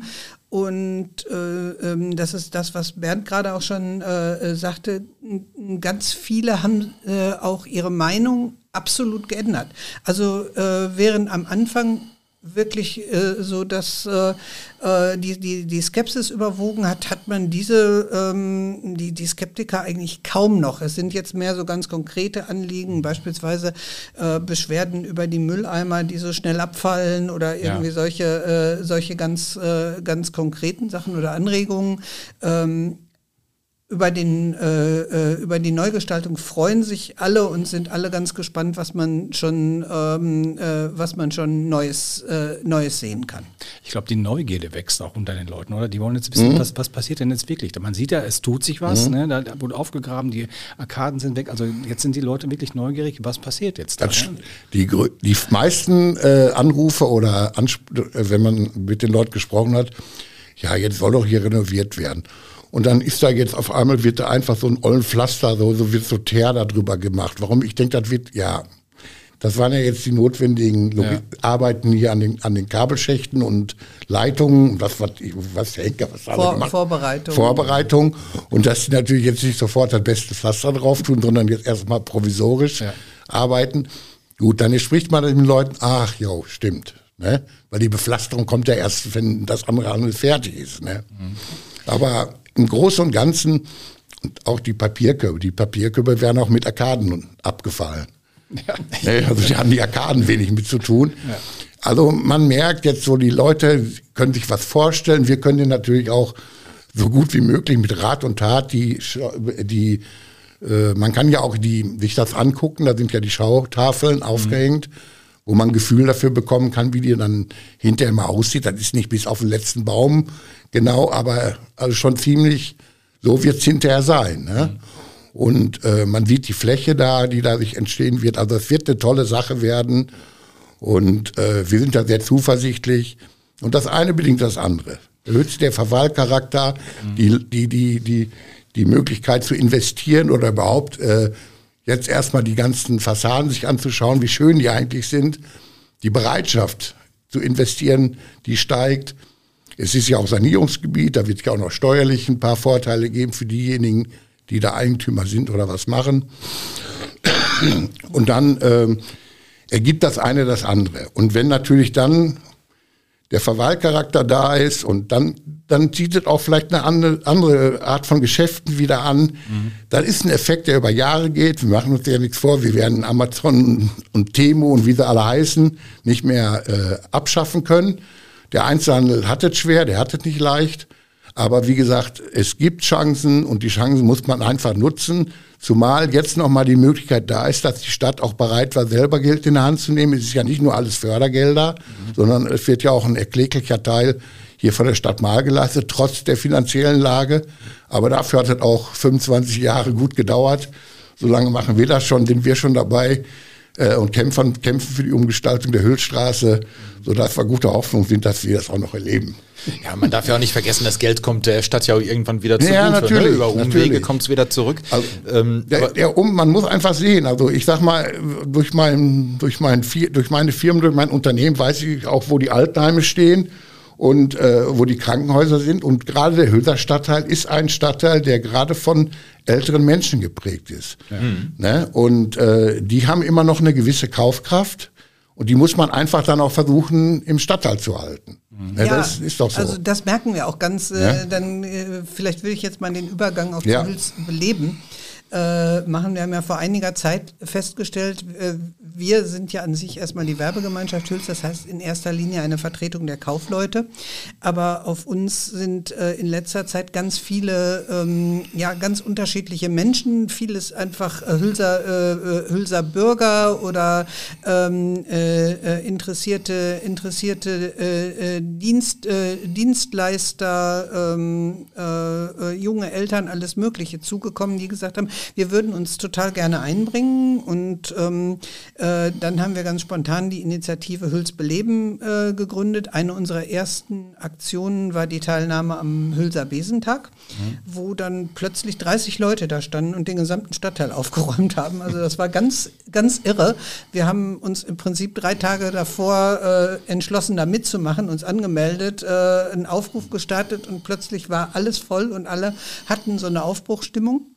und äh, ähm, das ist das, was Bernd gerade auch schon äh, sagte. Ganz viele haben äh, auch ihre Meinung absolut geändert. Also äh, während am Anfang wirklich äh, so, dass äh, die, die, die Skepsis überwogen hat, hat man diese, ähm, die, die Skeptiker eigentlich kaum noch. Es sind jetzt mehr so ganz konkrete Anliegen, beispielsweise äh, Beschwerden über die Mülleimer, die so schnell abfallen oder irgendwie ja. solche, äh, solche ganz, äh, ganz konkreten Sachen oder Anregungen. Ähm, Über, den, äh, über die Neugestaltung freuen sich alle und sind alle ganz gespannt, was man schon, ähm, äh, was man schon Neues, äh, Neues sehen kann. Ich glaube, die Neugierde wächst auch unter den Leuten, oder? Die wollen jetzt wissen, mhm. was, was passiert denn jetzt wirklich? Man sieht ja, es tut sich was, mhm. ne? Da wurde aufgegraben, die Arkaden sind weg. Also jetzt sind die Leute wirklich neugierig, was passiert jetzt da? Das, die, die meisten äh, Anrufe oder Ansp- wenn man mit den Leuten gesprochen hat, ja, jetzt soll doch hier renoviert werden. Und dann ist da jetzt auf einmal, wird da einfach so ein ollen Pflaster, so, so wird so Teer da drüber gemacht. Warum? Ich denke, das wird, ja, das waren ja jetzt die notwendigen Logi- ja. Arbeiten hier an den, an den Kabelschächten und Leitungen, was, was, was der Henker, was alle Vor, gemacht. Vorbereitung. Vorbereitung. Und dass sie natürlich jetzt nicht sofort das beste Pflaster drauf tun, sondern jetzt erstmal provisorisch ja. arbeiten. Gut, dann spricht man mit den Leuten, ach, jo, stimmt. Ne? Weil die Bepflasterung kommt ja erst, wenn das andere alles fertig ist. Ne? Mhm. Aber im Großen und Ganzen, und auch die Papierkörbe, die Papierkörbe werden auch mit Arkaden abgefallen. Ja. Ne, also die haben die Arkaden wenig mit zu tun. Ja. Also man merkt jetzt so, die Leute können sich was vorstellen. Wir können denen natürlich auch so gut wie möglich mit Rat und Tat die, die äh, man kann ja auch die, sich das angucken, da sind ja die Schautafeln aufgehängt, mhm. wo man ein Gefühl dafür bekommen kann, wie die dann hinterher mal aussieht. Das ist nicht bis auf den letzten Baum genau, aber also schon ziemlich, so wird es hinterher sein. Ne? Mhm. Und äh, man sieht die Fläche da, die da sich entstehen wird. Also es wird eine tolle Sache werden. Und äh, wir sind da sehr zuversichtlich. Und das eine bedingt das andere. Erhöht der Verwahrcharakter, mhm. die, die, die, die, die Möglichkeit zu investieren oder überhaupt äh, jetzt erstmal die ganzen Fassaden sich anzuschauen, wie schön die eigentlich sind. Die Bereitschaft zu investieren, die steigt. Es ist ja auch Sanierungsgebiet, da wird es ja auch noch steuerlich ein paar Vorteile geben für diejenigen, die da Eigentümer sind oder was machen. Und dann ähm, ergibt das eine das andere. Und wenn natürlich dann der Verwahrcharakter da ist und dann, dann zieht es auch vielleicht eine andere, andere Art von Geschäften wieder an. Mhm. Das ist ein Effekt, der über Jahre geht. Wir machen uns ja nichts vor. Wir werden Amazon und Temu und wie sie alle heißen nicht mehr äh, abschaffen können. Der Einzelhandel hat es schwer, der hat es nicht leicht. Aber wie gesagt, es gibt Chancen und die Chancen muss man einfach nutzen. Zumal jetzt nochmal die Möglichkeit da ist, dass die Stadt auch bereit war, selber Geld in die Hand zu nehmen. Es ist ja nicht nur alles Fördergelder, mhm. sondern es wird ja auch ein erklecklicher Teil hier von der Stadt Marl geleistet, trotz der finanziellen Lage. Aber dafür hat es auch fünfundzwanzig Jahre gut gedauert. Solange machen wir das schon, sind wir schon dabei äh, und kämpfen, kämpfen für die Umgestaltung der Hüllstraße, sodass wir gute Hoffnung sind, dass wir das auch noch erleben. Ja, man darf ja auch nicht vergessen, das Geld kommt der Stadt ja auch irgendwann wieder zurück. Ja, natürlich. Ne? Über Umwege kommt es wieder zurück. Also, ähm, der, der um, man muss einfach sehen, also ich sag mal, durch, mein, durch, mein, durch meine Firmen, durch mein Unternehmen weiß ich auch, wo die Altenheime stehen und äh, wo die Krankenhäuser sind. Und gerade der Hülser Stadtteil ist ein Stadtteil, der gerade von älteren Menschen geprägt ist. Ja. Ne? Und äh, die haben immer noch eine gewisse Kaufkraft. Und die muss man einfach dann auch versuchen, im Stadtteil zu halten. Mhm. Ja, das ist doch so. Also das merken wir auch ganz, ja? äh, dann äh, vielleicht will ich jetzt mal den Übergang auf ja. die Hüls beleben. Äh, machen. Wir haben ja vor einiger Zeit festgestellt, äh, wir sind ja an sich erstmal die Werbegemeinschaft Hüls, das heißt in erster Linie eine Vertretung der Kaufleute, aber auf uns sind äh, in letzter Zeit ganz viele, ähm, ja ganz unterschiedliche Menschen, vieles einfach äh, Hülser, äh, Hülser Bürger oder ähm, äh, interessierte, interessierte äh, Dienst, äh, Dienstleister, ähm, äh, junge Eltern, alles Mögliche zugekommen, die gesagt haben, wir würden uns total gerne einbringen und ähm, äh, dann haben wir ganz spontan die Initiative Hüls beleben äh, gegründet. Eine unserer ersten Aktionen war die Teilnahme am Hülser Besentag, mhm. wo dann plötzlich dreißig Leute da standen und den gesamten Stadtteil aufgeräumt haben. Also das war ganz, ganz irre. Wir haben uns im Prinzip drei Tage davor äh, entschlossen, da mitzumachen, uns angemeldet, äh, einen Aufruf gestartet und plötzlich war alles voll und alle hatten so eine Aufbruchsstimmung.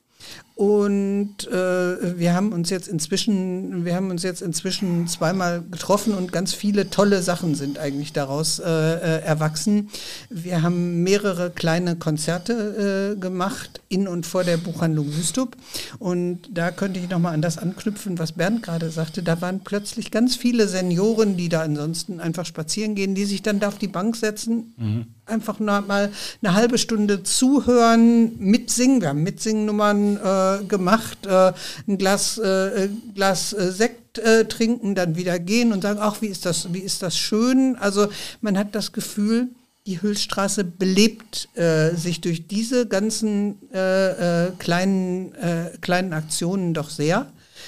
Und äh, wir haben uns jetzt inzwischen, wir haben uns jetzt inzwischen zweimal getroffen und ganz viele tolle Sachen sind eigentlich daraus äh, äh, erwachsen. Wir haben mehrere kleine Konzerte äh, gemacht in und vor der Buchhandlung Wüstup. Und da könnte ich nochmal an das anknüpfen, was Bernd gerade sagte. Da waren plötzlich ganz viele Senioren, die da ansonsten einfach spazieren gehen, die sich dann da auf die Bank setzen, mhm. einfach noch mal eine halbe Stunde zuhören, mitsingen. Wir haben Mitsingnummern äh, gemacht, äh, ein Glas, äh, Glas äh, Sekt äh, trinken, dann wieder gehen und sagen, ach, wie ist das, wie ist das schön. Also man hat das Gefühl, die Hüllstraße belebt äh, sich durch diese ganzen äh, äh, kleinen, äh, kleinen Aktionen doch sehr.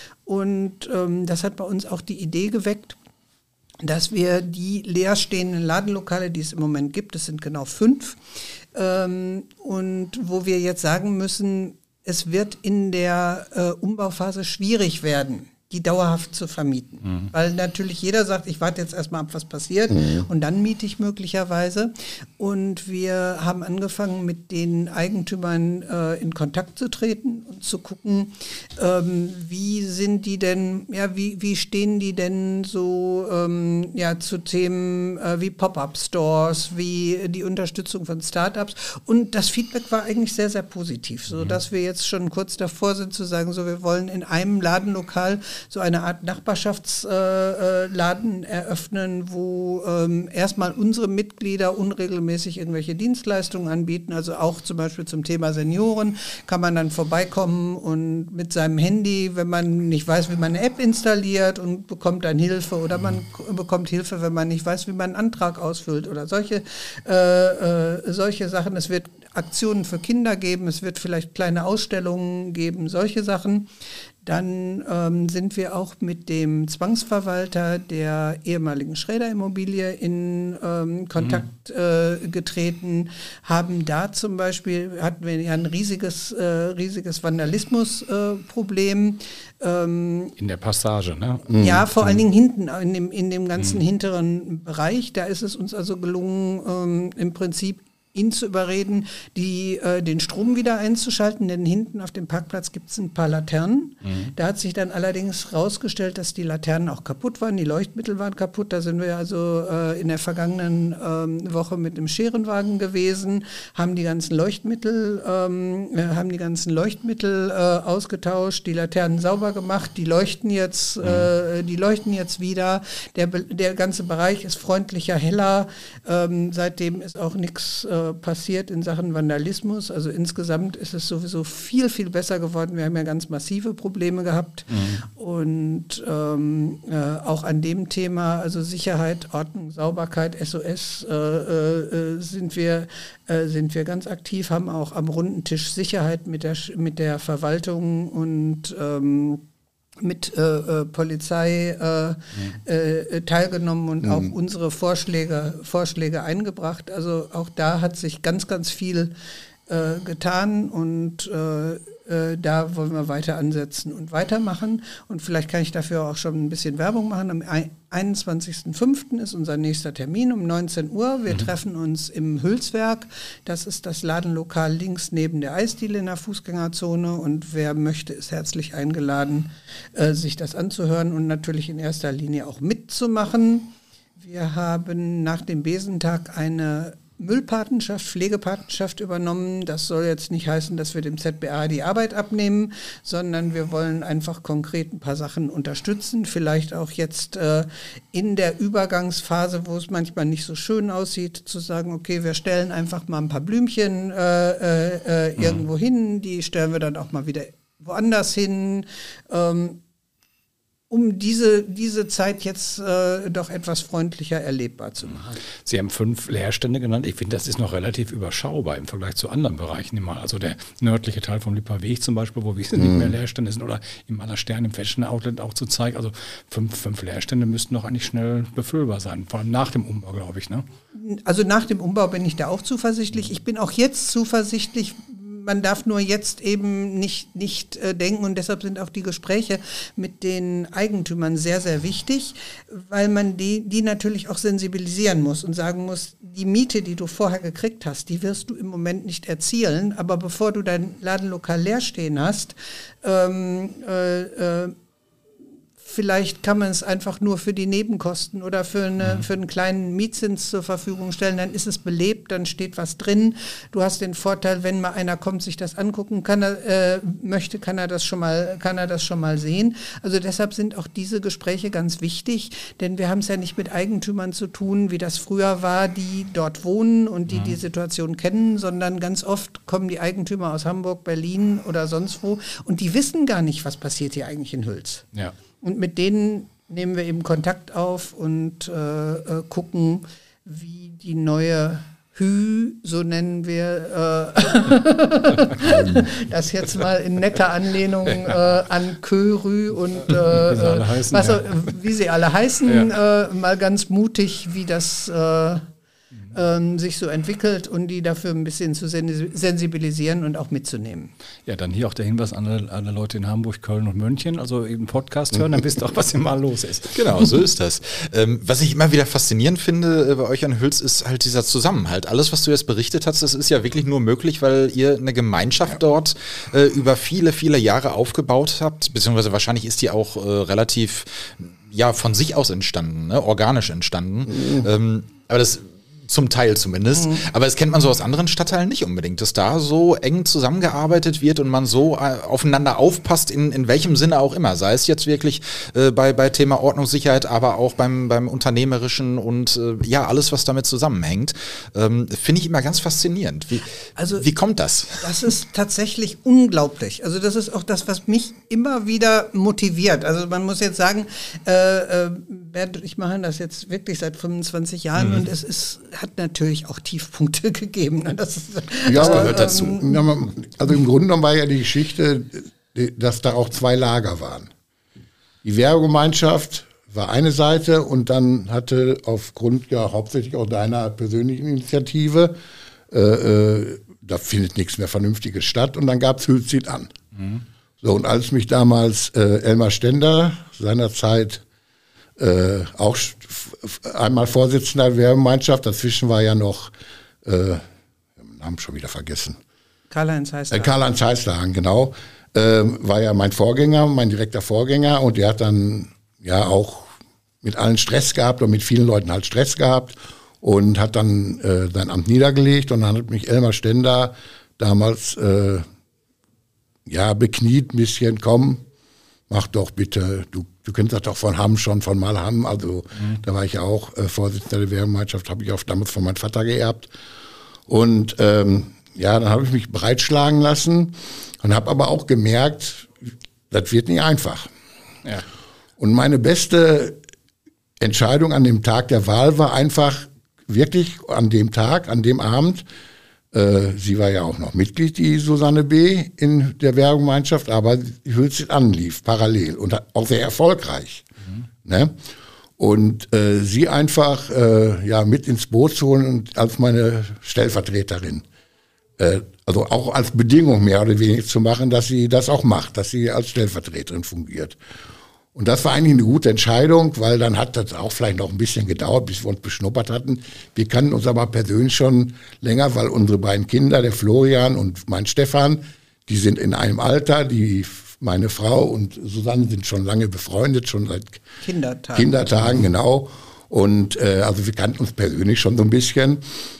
Und ähm, das hat bei uns auch die Idee geweckt, dass wir die leerstehenden Ladenlokale, die es im Moment gibt, das sind genau fünf, ähm, und wo wir jetzt sagen müssen, es wird in der äh, Umbauphase schwierig werden, die dauerhaft zu vermieten. Mhm. Weil natürlich jeder sagt, ich warte jetzt erstmal ab, was passiert mhm. und dann miete ich möglicherweise. Und wir haben angefangen, mit den Eigentümern äh, in Kontakt zu treten und zu gucken, ähm, wie sind die denn, ja, wie, wie stehen die denn so ähm, ja, zu Themen äh, wie Pop-up-Stores, wie die Unterstützung von Startups. Und das Feedback war eigentlich sehr, sehr positiv, sodass mhm. wir jetzt schon kurz davor sind zu sagen, so wir wollen in einem Ladenlokal so eine Art Nachbarschaftsladen äh, eröffnen, wo ähm, erstmal unsere Mitglieder unregelmäßig irgendwelche Dienstleistungen anbieten, also auch zum Beispiel zum Thema Senioren kann man dann vorbeikommen und mit seinem Handy, wenn man nicht weiß, wie man eine App installiert und bekommt dann Hilfe oder man k- bekommt Hilfe, wenn man nicht weiß, wie man einen Antrag ausfüllt oder solche, äh, äh, solche Sachen. Es wird Aktionen für Kinder geben, es wird vielleicht kleine Ausstellungen geben, solche Sachen. Dann ähm, sind wir auch mit dem Zwangsverwalter der ehemaligen Schräder-Immobilie in ähm, Kontakt äh, getreten, haben da zum Beispiel, hatten wir ja ein riesiges, äh, riesiges Vandalismusproblem. Äh, ähm, in der Passage, ne? Ja, vor allen Dingen hinten, in dem, in dem ganzen mhm. hinteren Bereich. Da ist es uns also gelungen, ähm, im Prinzip ihn zu überreden, die, äh, den Strom wieder einzuschalten, denn hinten auf dem Parkplatz gibt es ein paar Laternen. Mhm. Da hat sich dann allerdings rausgestellt, dass die Laternen auch kaputt waren, die Leuchtmittel waren kaputt. Da sind wir also äh, in der vergangenen ähm, Woche mit dem Scherenwagen gewesen, haben die ganzen Leuchtmittel, ähm, äh, haben die ganzen Leuchtmittel äh, ausgetauscht, die Laternen sauber gemacht, die leuchten jetzt, mhm. äh, die leuchten jetzt wieder. Der, der ganze Bereich ist freundlicher, heller. Ähm, seitdem ist auch nichts äh, passiert in Sachen Vandalismus. Also insgesamt ist es sowieso viel, viel besser geworden. Wir haben ja ganz massive Probleme gehabt. Mhm. Und ähm, äh, auch an dem Thema, also Sicherheit, Ordnung, Sauberkeit, S O S, äh, äh, sind wir, äh, sind wir ganz aktiv, haben auch am runden Tisch Sicherheit mit der, mit der Verwaltung und ähm, mit äh, äh, Polizei äh, äh, teilgenommen und mhm. auch unsere Vorschläge, Vorschläge eingebracht. Also auch da hat sich ganz, ganz viel äh, getan und äh, äh, da wollen wir weiter ansetzen und weitermachen. Und vielleicht kann ich dafür auch schon ein bisschen Werbung machen. Am einundzwanzigsten fünften ist unser nächster Termin um neunzehn Uhr. Wir mhm. treffen uns im Hülswerk. Das ist das Ladenlokal links neben der Eisdiele in der Fußgängerzone. Und wer möchte, ist herzlich eingeladen, äh, sich das anzuhören und natürlich in erster Linie auch mitzumachen. Wir haben nach dem Besentag eine Müllpatenschaft, Pflegepatenschaft übernommen. Das soll jetzt nicht heißen, dass wir dem Z B A die Arbeit abnehmen, sondern wir wollen einfach konkret ein paar Sachen unterstützen. Vielleicht auch jetzt äh, in der Übergangsphase, wo es manchmal nicht so schön aussieht, zu sagen, okay, wir stellen einfach mal ein paar Blümchen äh, äh, mhm. irgendwo hin, die stellen wir dann auch mal wieder woanders hin. Ähm, um diese, diese Zeit jetzt äh, doch etwas freundlicher erlebbar zu machen. Sie haben fünf Leerstände genannt. Ich finde, das ist noch relativ überschaubar im Vergleich zu anderen Bereichen. Also der nördliche Teil vom Lippper Weg zum Beispiel, wo wesentlich mhm. mehr Leerstände sind, oder im Aller Stern im Fashion Outlet auch zu zeigen. Also fünf, fünf Leerstände müssten doch eigentlich schnell befüllbar sein, vor allem nach dem Umbau, glaube ich, ne? Also nach dem Umbau bin ich da auch zuversichtlich. Ich bin auch jetzt zuversichtlich. Man darf nur jetzt eben nicht, nicht äh, denken, und deshalb sind auch die Gespräche mit den Eigentümern sehr, sehr wichtig, weil man die, die natürlich auch sensibilisieren muss und sagen muss, die Miete, die du vorher gekriegt hast, die wirst du im Moment nicht erzielen, aber bevor du dein Ladenlokal leer stehen hast, ähm, äh, äh, vielleicht kann man es einfach nur für die Nebenkosten oder für, eine, mhm. für einen kleinen Mietzins zur Verfügung stellen. Dann ist es belebt, dann steht was drin. Du hast den Vorteil, wenn mal einer kommt, sich das angucken kann, er, äh, möchte, kann er das schon mal, kann er das schon mal sehen. Also deshalb sind auch diese Gespräche ganz wichtig, denn wir haben es ja nicht mit Eigentümern zu tun, wie das früher war, die dort wohnen und die mhm. die Situation kennen, sondern ganz oft kommen die Eigentümer aus Hamburg, Berlin oder sonst wo und die wissen gar nicht, was passiert hier eigentlich in Hüls. Ja. Und mit denen nehmen wir eben Kontakt auf und äh, äh, gucken, wie die neue Hü, so nennen wir äh, das jetzt mal in netter Anlehnung äh, an Körü und äh, wie, sie alle heißen, was, ja. wie sie alle heißen, ja. äh, mal ganz mutig, wie das äh, Ähm, sich so entwickelt und die dafür ein bisschen zu sensibilisieren und auch mitzunehmen. Ja, dann hier auch der Hinweis an alle, alle Leute in Hamburg, Köln und München, also eben Podcast hören, dann wisst ihr auch, was hier mal los ist. Genau, so ist das. Ähm, was ich immer wieder faszinierend finde äh, bei euch an Hüls, ist halt dieser Zusammenhalt. Alles, was du jetzt berichtet hast, das ist ja wirklich nur möglich, weil ihr eine Gemeinschaft ja. dort äh, über viele, viele Jahre aufgebaut habt, beziehungsweise wahrscheinlich ist die auch äh, relativ ja, von sich aus entstanden, ne? organisch entstanden. Mhm. Ähm, aber das zum Teil zumindest. Mhm. Aber das kennt man so aus anderen Stadtteilen nicht unbedingt, dass da so eng zusammengearbeitet wird und man so äh, aufeinander aufpasst, in, in welchem Sinne auch immer. Sei es jetzt wirklich äh, bei, bei Thema Ordnungssicherheit, aber auch beim, beim Unternehmerischen und äh, ja, alles, was damit zusammenhängt. Ähm, finde ich immer ganz faszinierend. Wie, also, wie kommt das? Das ist tatsächlich unglaublich. Also das ist auch das, was mich immer wieder motiviert. Also man muss jetzt sagen, äh, äh, Bert und ich machen das jetzt wirklich seit fünfundzwanzig Jahren mhm. und es ist, hat natürlich auch Tiefpunkte gegeben. Ne? Das ist, ja, das gehört dazu. Ähm, also im Grunde genommen war ja die Geschichte, dass da auch zwei Lager waren. Die Werbegemeinschaft war eine Seite und dann hatte aufgrund ja hauptsächlich auch deiner persönlichen Initiative, äh, äh, da findet nichts mehr Vernünftiges statt und dann gab es Hülzit an. Mhm. So, und als mich damals äh, Elmar Stender, seinerzeit äh, auch einmal Vorsitzender der Werbegemeinschaft, dazwischen war ja noch, äh, den Namen schon wieder vergessen. Karl-Heinz Heißlagen. Äh, Karl-Heinz Heißlagen, genau. Äh, war ja mein Vorgänger, mein direkter Vorgänger und der hat dann ja auch mit allen Stress gehabt und mit vielen Leuten halt Stress gehabt und hat dann äh, sein Amt niedergelegt und dann hat mich Elmar Stender damals äh, ja bekniet ein bisschen, komm, mach doch bitte, du, du kennst das doch von Hamm schon, von Malham, also mhm. da war ich ja auch äh, Vorsitzender der Werbegemeinschaft, habe ich auch damals von meinem Vater geerbt und ähm, ja, dann habe ich mich breitschlagen lassen und habe aber auch gemerkt, das wird nicht einfach. Ja. Und meine beste Entscheidung an dem Tag der Wahl war einfach wirklich an dem Tag, an dem Abend, äh, sie war ja auch noch Mitglied, die Susanne B. in der Werbegemeinschaft, aber Hülzit anlief parallel und auch sehr erfolgreich. Mhm. Ne? Und äh, sie einfach äh, ja, mit ins Boot zu holen und als meine Stellvertreterin. Äh, also auch als Bedingung mehr oder weniger zu machen, dass sie das auch macht, dass sie als Stellvertreterin fungiert. Und das war eigentlich eine gute Entscheidung, weil dann hat das auch vielleicht noch ein bisschen gedauert, bis wir uns beschnuppert hatten. Wir kannten uns aber persönlich schon länger, weil unsere beiden Kinder, der Florian und mein Stefan, die sind in einem Alter, die meine Frau und Susanne sind schon lange befreundet, schon seit Kindertagen, Kindertagen genau. Und äh, also wir kannten uns persönlich schon so ein bisschen.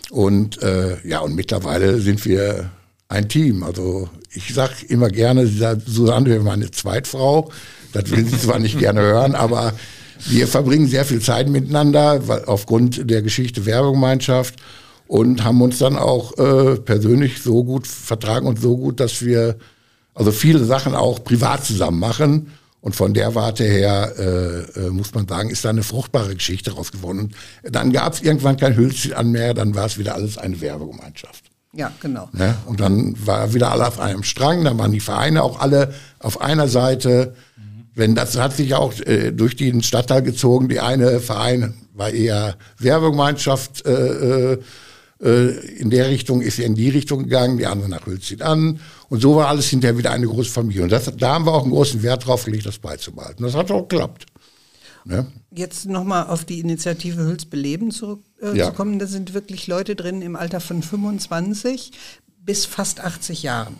Und äh, ja, und mittlerweile sind wir ein Team. Also ich sag immer gerne, Susanne wäre meine Zweitfrau. Das will sie zwar nicht gerne hören, aber wir verbringen sehr viel Zeit miteinander, weil aufgrund der Geschichte Werbegemeinschaft und haben uns dann auch äh, persönlich so gut vertragen und so gut, dass wir also viele Sachen auch privat zusammen machen. Und von der Warte her, äh, äh, muss man sagen, ist da eine fruchtbare Geschichte raus geworden. Und dann gab es irgendwann kein Hülzchen an mehr, dann war es wieder alles eine Werbegemeinschaft. Ja, genau. Ne? Und dann war wieder alle auf einem Strang, dann waren die Vereine auch alle auf einer Seite. Wenn das hat sich auch äh, durch den Stadtteil gezogen. Die eine Verein war eher Werbegemeinschaft, äh, äh, in der Richtung ist er in die Richtung gegangen, die andere nach Hülzit an. Und so war alles hinterher wieder eine große Familie. Und das, da haben wir auch einen großen Wert drauf gelegt, das beizubehalten. Das hat auch geklappt. Ne? Jetzt nochmal auf die Initiative Hüls beleben zurückzukommen. Äh, ja. zu da sind wirklich Leute drin im Alter von fünfundzwanzig bis fast achtzig Jahren.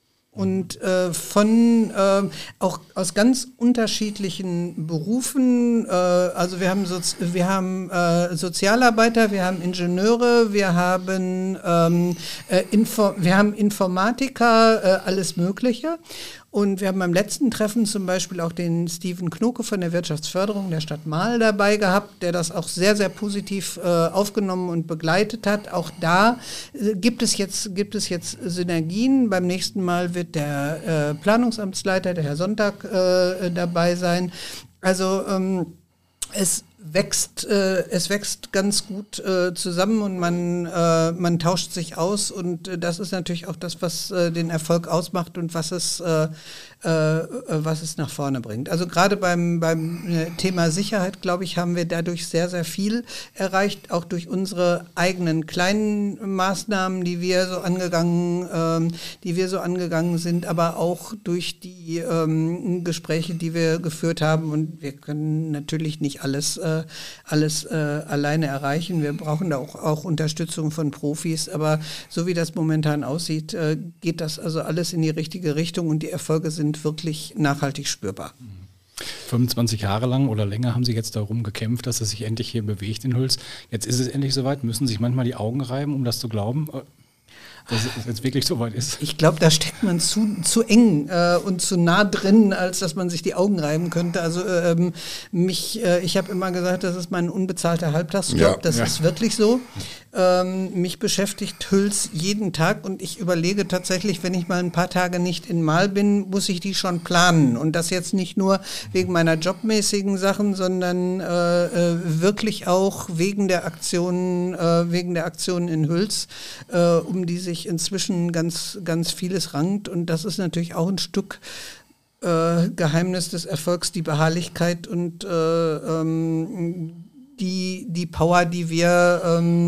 Und äh, von äh, auch aus ganz unterschiedlichen Berufen, äh, also wir haben, Sozi- wir haben äh, Sozialarbeiter, wir haben Ingenieure, wir haben, ähm, äh, Info- wir haben Informatiker, äh, alles Mögliche. Und wir haben beim letzten Treffen zum Beispiel auch den Steven Knoke von der Wirtschaftsförderung der Stadt Marl dabei gehabt, der das auch sehr, sehr positiv äh, aufgenommen und begleitet hat. Auch da äh, gibt es jetzt, gibt es jetzt Synergien. Beim nächsten Mal wird der äh, Planungsamtsleiter, der Herr Sonntag, äh, dabei sein. Also ähm, es wächst, äh, es wächst ganz gut äh, zusammen und man, äh, man tauscht sich aus und äh, das ist natürlich auch das, was äh, den Erfolg ausmacht und was es, äh, äh, was es nach vorne bringt. Also gerade beim, beim Thema Sicherheit, glaube ich, haben wir dadurch sehr, sehr viel erreicht, auch durch unsere eigenen kleinen Maßnahmen, die wir so angegangen, ähm, die wir so angegangen sind, aber auch durch die ähm, Gespräche, die wir geführt haben und wir können natürlich nicht alles äh, alles äh, alleine erreichen. Wir brauchen da auch, auch Unterstützung von Profis, aber so wie das momentan aussieht, äh, geht das also alles in die richtige Richtung und die Erfolge sind wirklich nachhaltig spürbar. fünfundzwanzig Jahre lang oder länger haben Sie jetzt darum gekämpft, dass es sich endlich hier bewegt in Hüls. Jetzt ist es endlich soweit. Müssen sich manchmal die Augen reiben, um das zu glauben, dass es jetzt wirklich soweit ist? Ich glaube, da steckt man zu, zu eng äh, und zu nah drin, als dass man sich die Augen reiben könnte. Also ähm, mich, äh, ich habe immer gesagt, das ist mein unbezahlter Halbtagsjob. Ja. Das ja. ist wirklich so. Ähm, mich beschäftigt Hüls jeden Tag und ich überlege tatsächlich, wenn ich mal ein paar Tage nicht in Marl bin, muss ich die schon planen. Und das jetzt nicht nur wegen meiner jobmäßigen Sachen, sondern äh, äh, wirklich auch wegen der Aktionen, äh, wegen der Aktionen in Hüls, äh, um die sich inzwischen ganz, ganz vieles rankt. Und das ist natürlich auch ein Stück äh, Geheimnis des Erfolgs, die Beharrlichkeit und äh, ähm, die, die Power, die wir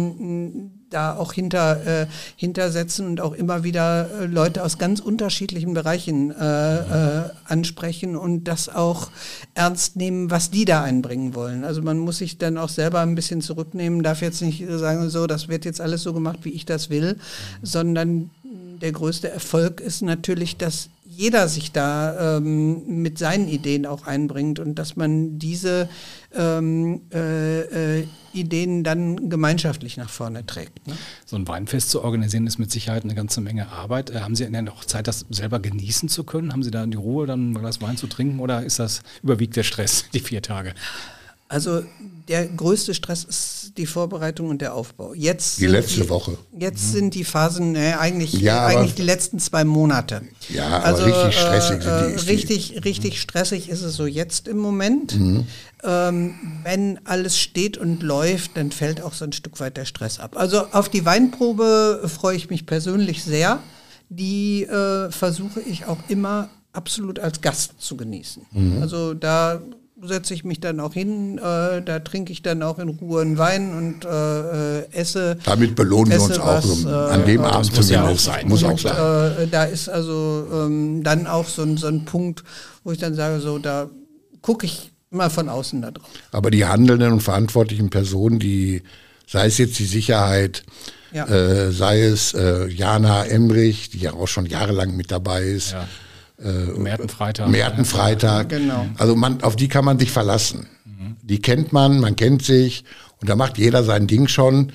ähm, da auch hinter, äh, hintersetzen und auch immer wieder äh, Leute aus ganz unterschiedlichen Bereichen äh, äh, ansprechen und das auch ernst nehmen, was die da einbringen wollen. Also man muss sich dann auch selber ein bisschen zurücknehmen, darf jetzt nicht sagen, so, das wird jetzt alles so gemacht, wie ich das will, sondern der größte Erfolg ist natürlich, dass jeder sich da ähm, mit seinen Ideen auch einbringt und dass man diese ähm, äh, äh, Ideen dann gemeinschaftlich nach vorne trägt. Ne? So ein Weinfest zu organisieren ist mit Sicherheit eine ganze Menge Arbeit. Äh, haben Sie denn auch Zeit, das selber genießen zu können? Haben Sie da die Ruhe, dann ein Glas Wein zu trinken oder ist das, überwiegt der Stress, die vier Tage? Also der größte Stress ist die Vorbereitung und der Aufbau. Jetzt die letzte die, Woche. Jetzt mhm. sind die Phasen, äh, eigentlich, ja, eigentlich die letzten zwei Monate. Ja, also, aber richtig stressig äh, sind die. Richtig, richtig stressig ist es so jetzt im Moment. Mhm. Ähm, wenn alles steht und läuft, dann fällt auch so ein Stück weit der Stress ab. Also auf die Weinprobe freue ich mich persönlich sehr. Die äh, versuche ich auch immer absolut als Gast zu genießen. Mhm. Also da setze ich mich dann auch hin, äh, da trinke ich dann auch in Ruhe einen Wein und äh, esse. Damit belohnen wir uns auch was, so, an dem äh, Abend muss ja auch sein. Muss und, auch sein. Äh, da ist also ähm, dann auch so ein, so ein Punkt, wo ich dann sage, so da gucke ich mal von außen da drauf. Aber die handelnden und verantwortlichen Personen, die, sei es jetzt die Sicherheit, ja. äh, sei es äh, Jana Emrich, die ja auch schon jahrelang mit dabei ist, ja. Äh, Märtenfreitag. Märtenfreitag. Genau. Also man, auf die kann man sich verlassen. Mhm. Die kennt man, man kennt sich und da macht jeder sein Ding schon.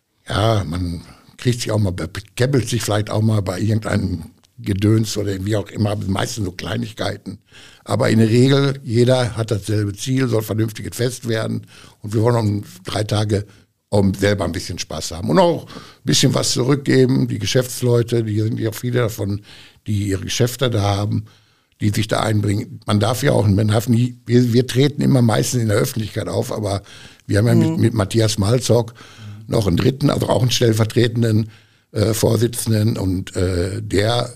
Ja, man kriegt sich auch mal, bekäppelt sich vielleicht auch mal bei irgendeinem Gedöns oder wie auch immer, meistens so Kleinigkeiten. Aber in der Regel, jeder hat dasselbe Ziel, soll vernünftiges Fest werden und wir wollen um drei Tage um selber ein bisschen Spaß haben und auch ein bisschen was zurückgeben. Die Geschäftsleute, die sind ja viele davon, die ihre Geschäfte da haben, die sich da einbringen. Man darf ja auch, man darf nie, wir, wir treten immer meistens in der Öffentlichkeit auf, aber wir haben ja mit, mit Matthias Malzock noch einen dritten, also auch einen stellvertretenden äh, Vorsitzenden und äh, der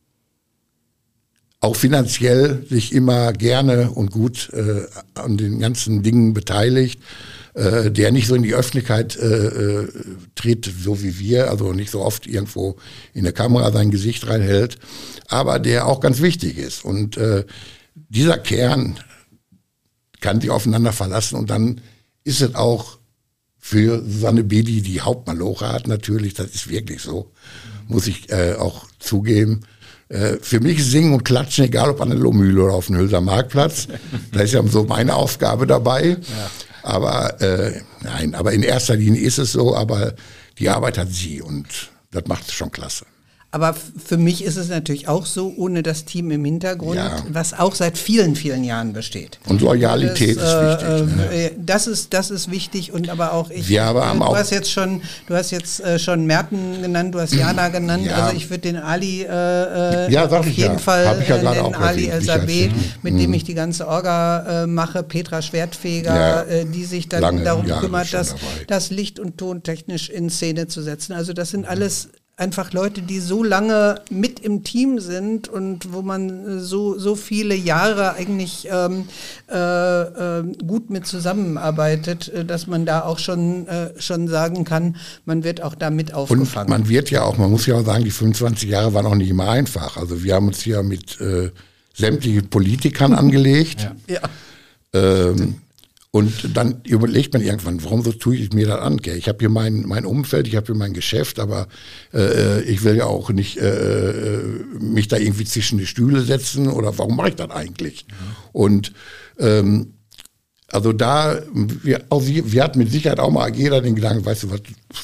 auch finanziell sich immer gerne und gut äh, an den ganzen Dingen beteiligt, äh, der nicht so in die Öffentlichkeit äh, äh, tritt, so wie wir, also nicht so oft irgendwo in der Kamera sein Gesicht reinhält, aber der auch ganz wichtig ist. Und äh, dieser Kern kann sich aufeinander verlassen und dann ist es auch für Susanne Bedi, die Hauptmaloche hat natürlich, das ist wirklich so, muss ich äh, auch zugeben. Äh, für mich ist Singen und Klatschen, egal ob an der Lohmühle oder auf dem Hülser Marktplatz. Da ist ja so meine Aufgabe dabei. Ja. Aber äh, nein, aber in erster Linie ist es so, aber die Arbeit hat sie und das macht es schon klasse. Aber für mich ist es natürlich auch so, ohne das Team im Hintergrund, ja. was auch seit vielen, vielen Jahren besteht. Und Loyalität das, ist wichtig. Äh, ne? Das ist, das ist wichtig und aber auch ich. Wir aber haben du auch hast jetzt schon, du hast jetzt äh, schon Merten genannt, du hast Jana genannt. Ja. Also ich würde den Ali äh, ja, auf jeden ja. Fall Hab ich ja äh, nennen, auch Ali El Sabeh, mit mhm. dem ich die ganze Orga äh, mache, Petra Schwertfeger, ja. äh, die sich dann Lange darum Jahre kümmert, das, dabei. das Licht- und Tontechnisch in Szene zu setzen. Also das sind alles einfach Leute, die so lange mit im Team sind und wo man so, so viele Jahre eigentlich ähm, äh, äh, gut mit zusammenarbeitet, dass man da auch schon, äh, schon sagen kann, man wird auch da mit aufgefangen. Und man wird ja auch, man muss ja auch sagen, die fünfundzwanzig Jahre waren auch nicht immer einfach. Also wir haben uns hier mit äh, sämtlichen Politikern angelegt. Ja. Ähm, Und dann überlegt man irgendwann, warum so tue ich mir das an? Ich habe hier mein, mein Umfeld, ich habe hier mein Geschäft, aber äh, ich will ja auch nicht äh, mich da irgendwie zwischen die Stühle setzen oder warum mache ich das eigentlich? Mhm. Und ähm, also da, wir, auch wir, wir hatten mit Sicherheit auch mal jeder den Gedanken, weißt du was,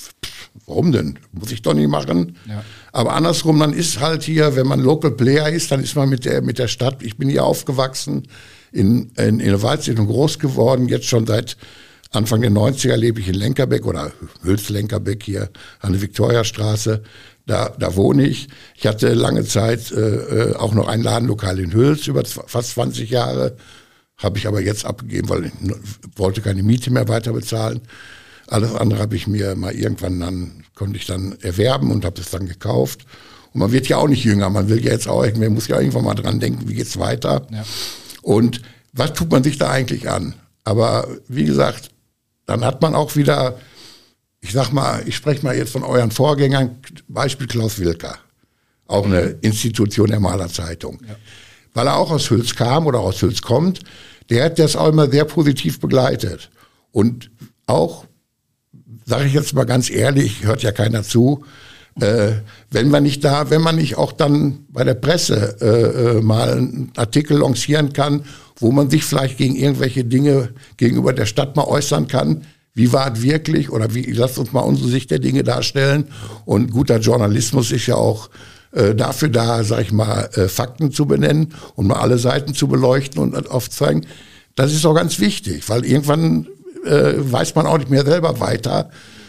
warum denn? Muss ich doch nicht machen. Ja. Aber andersrum, dann ist halt hier, wenn man Local Player ist, dann ist man mit der, mit der Stadt, ich bin hier aufgewachsen, in, in, in der Waldsiedlung groß geworden, jetzt schon seit Anfang der neunziger lebe ich in Lenkerbeck oder Hüls-Lenkerbeck hier an der Viktoriastraße, da, da wohne ich. Ich hatte lange Zeit äh, auch noch ein Ladenlokal in Hüls, über fast zwanzig Jahre, habe ich aber jetzt abgegeben, weil ich wollte keine Miete mehr weiter bezahlen. Alles andere habe ich mir mal irgendwann dann, konnte ich dann erwerben und habe es dann gekauft. Und man wird ja auch nicht jünger, man will ja jetzt auch, man muss ja irgendwann mal dran denken, wie geht's weiter. Ja. Und was tut man sich da eigentlich an? Aber wie gesagt, dann hat man auch wieder, ich sag mal, ich spreche mal jetzt von euren Vorgängern, Beispiel Klaus Wilker, auch eine Institution der Malerzeitung. Ja. Weil er auch aus Hüls kam oder aus Hüls kommt, der hat das auch immer sehr positiv begleitet. Und auch, sage ich jetzt mal ganz ehrlich, hört ja keiner zu, Äh, wenn man nicht da, wenn man nicht auch dann bei der Presse äh, äh, mal einen Artikel lancieren kann, wo man sich vielleicht gegen irgendwelche Dinge gegenüber der Stadt mal äußern kann, wie war es wirklich oder wie, lasst uns mal unsere Sicht der Dinge darstellen. Und guter Journalismus ist ja auch äh, dafür da, sag ich mal, äh, Fakten zu benennen und mal alle Seiten zu beleuchten und aufzuzeigen. Das ist auch ganz wichtig, weil irgendwann äh, weiß man auch nicht mehr selber weiter,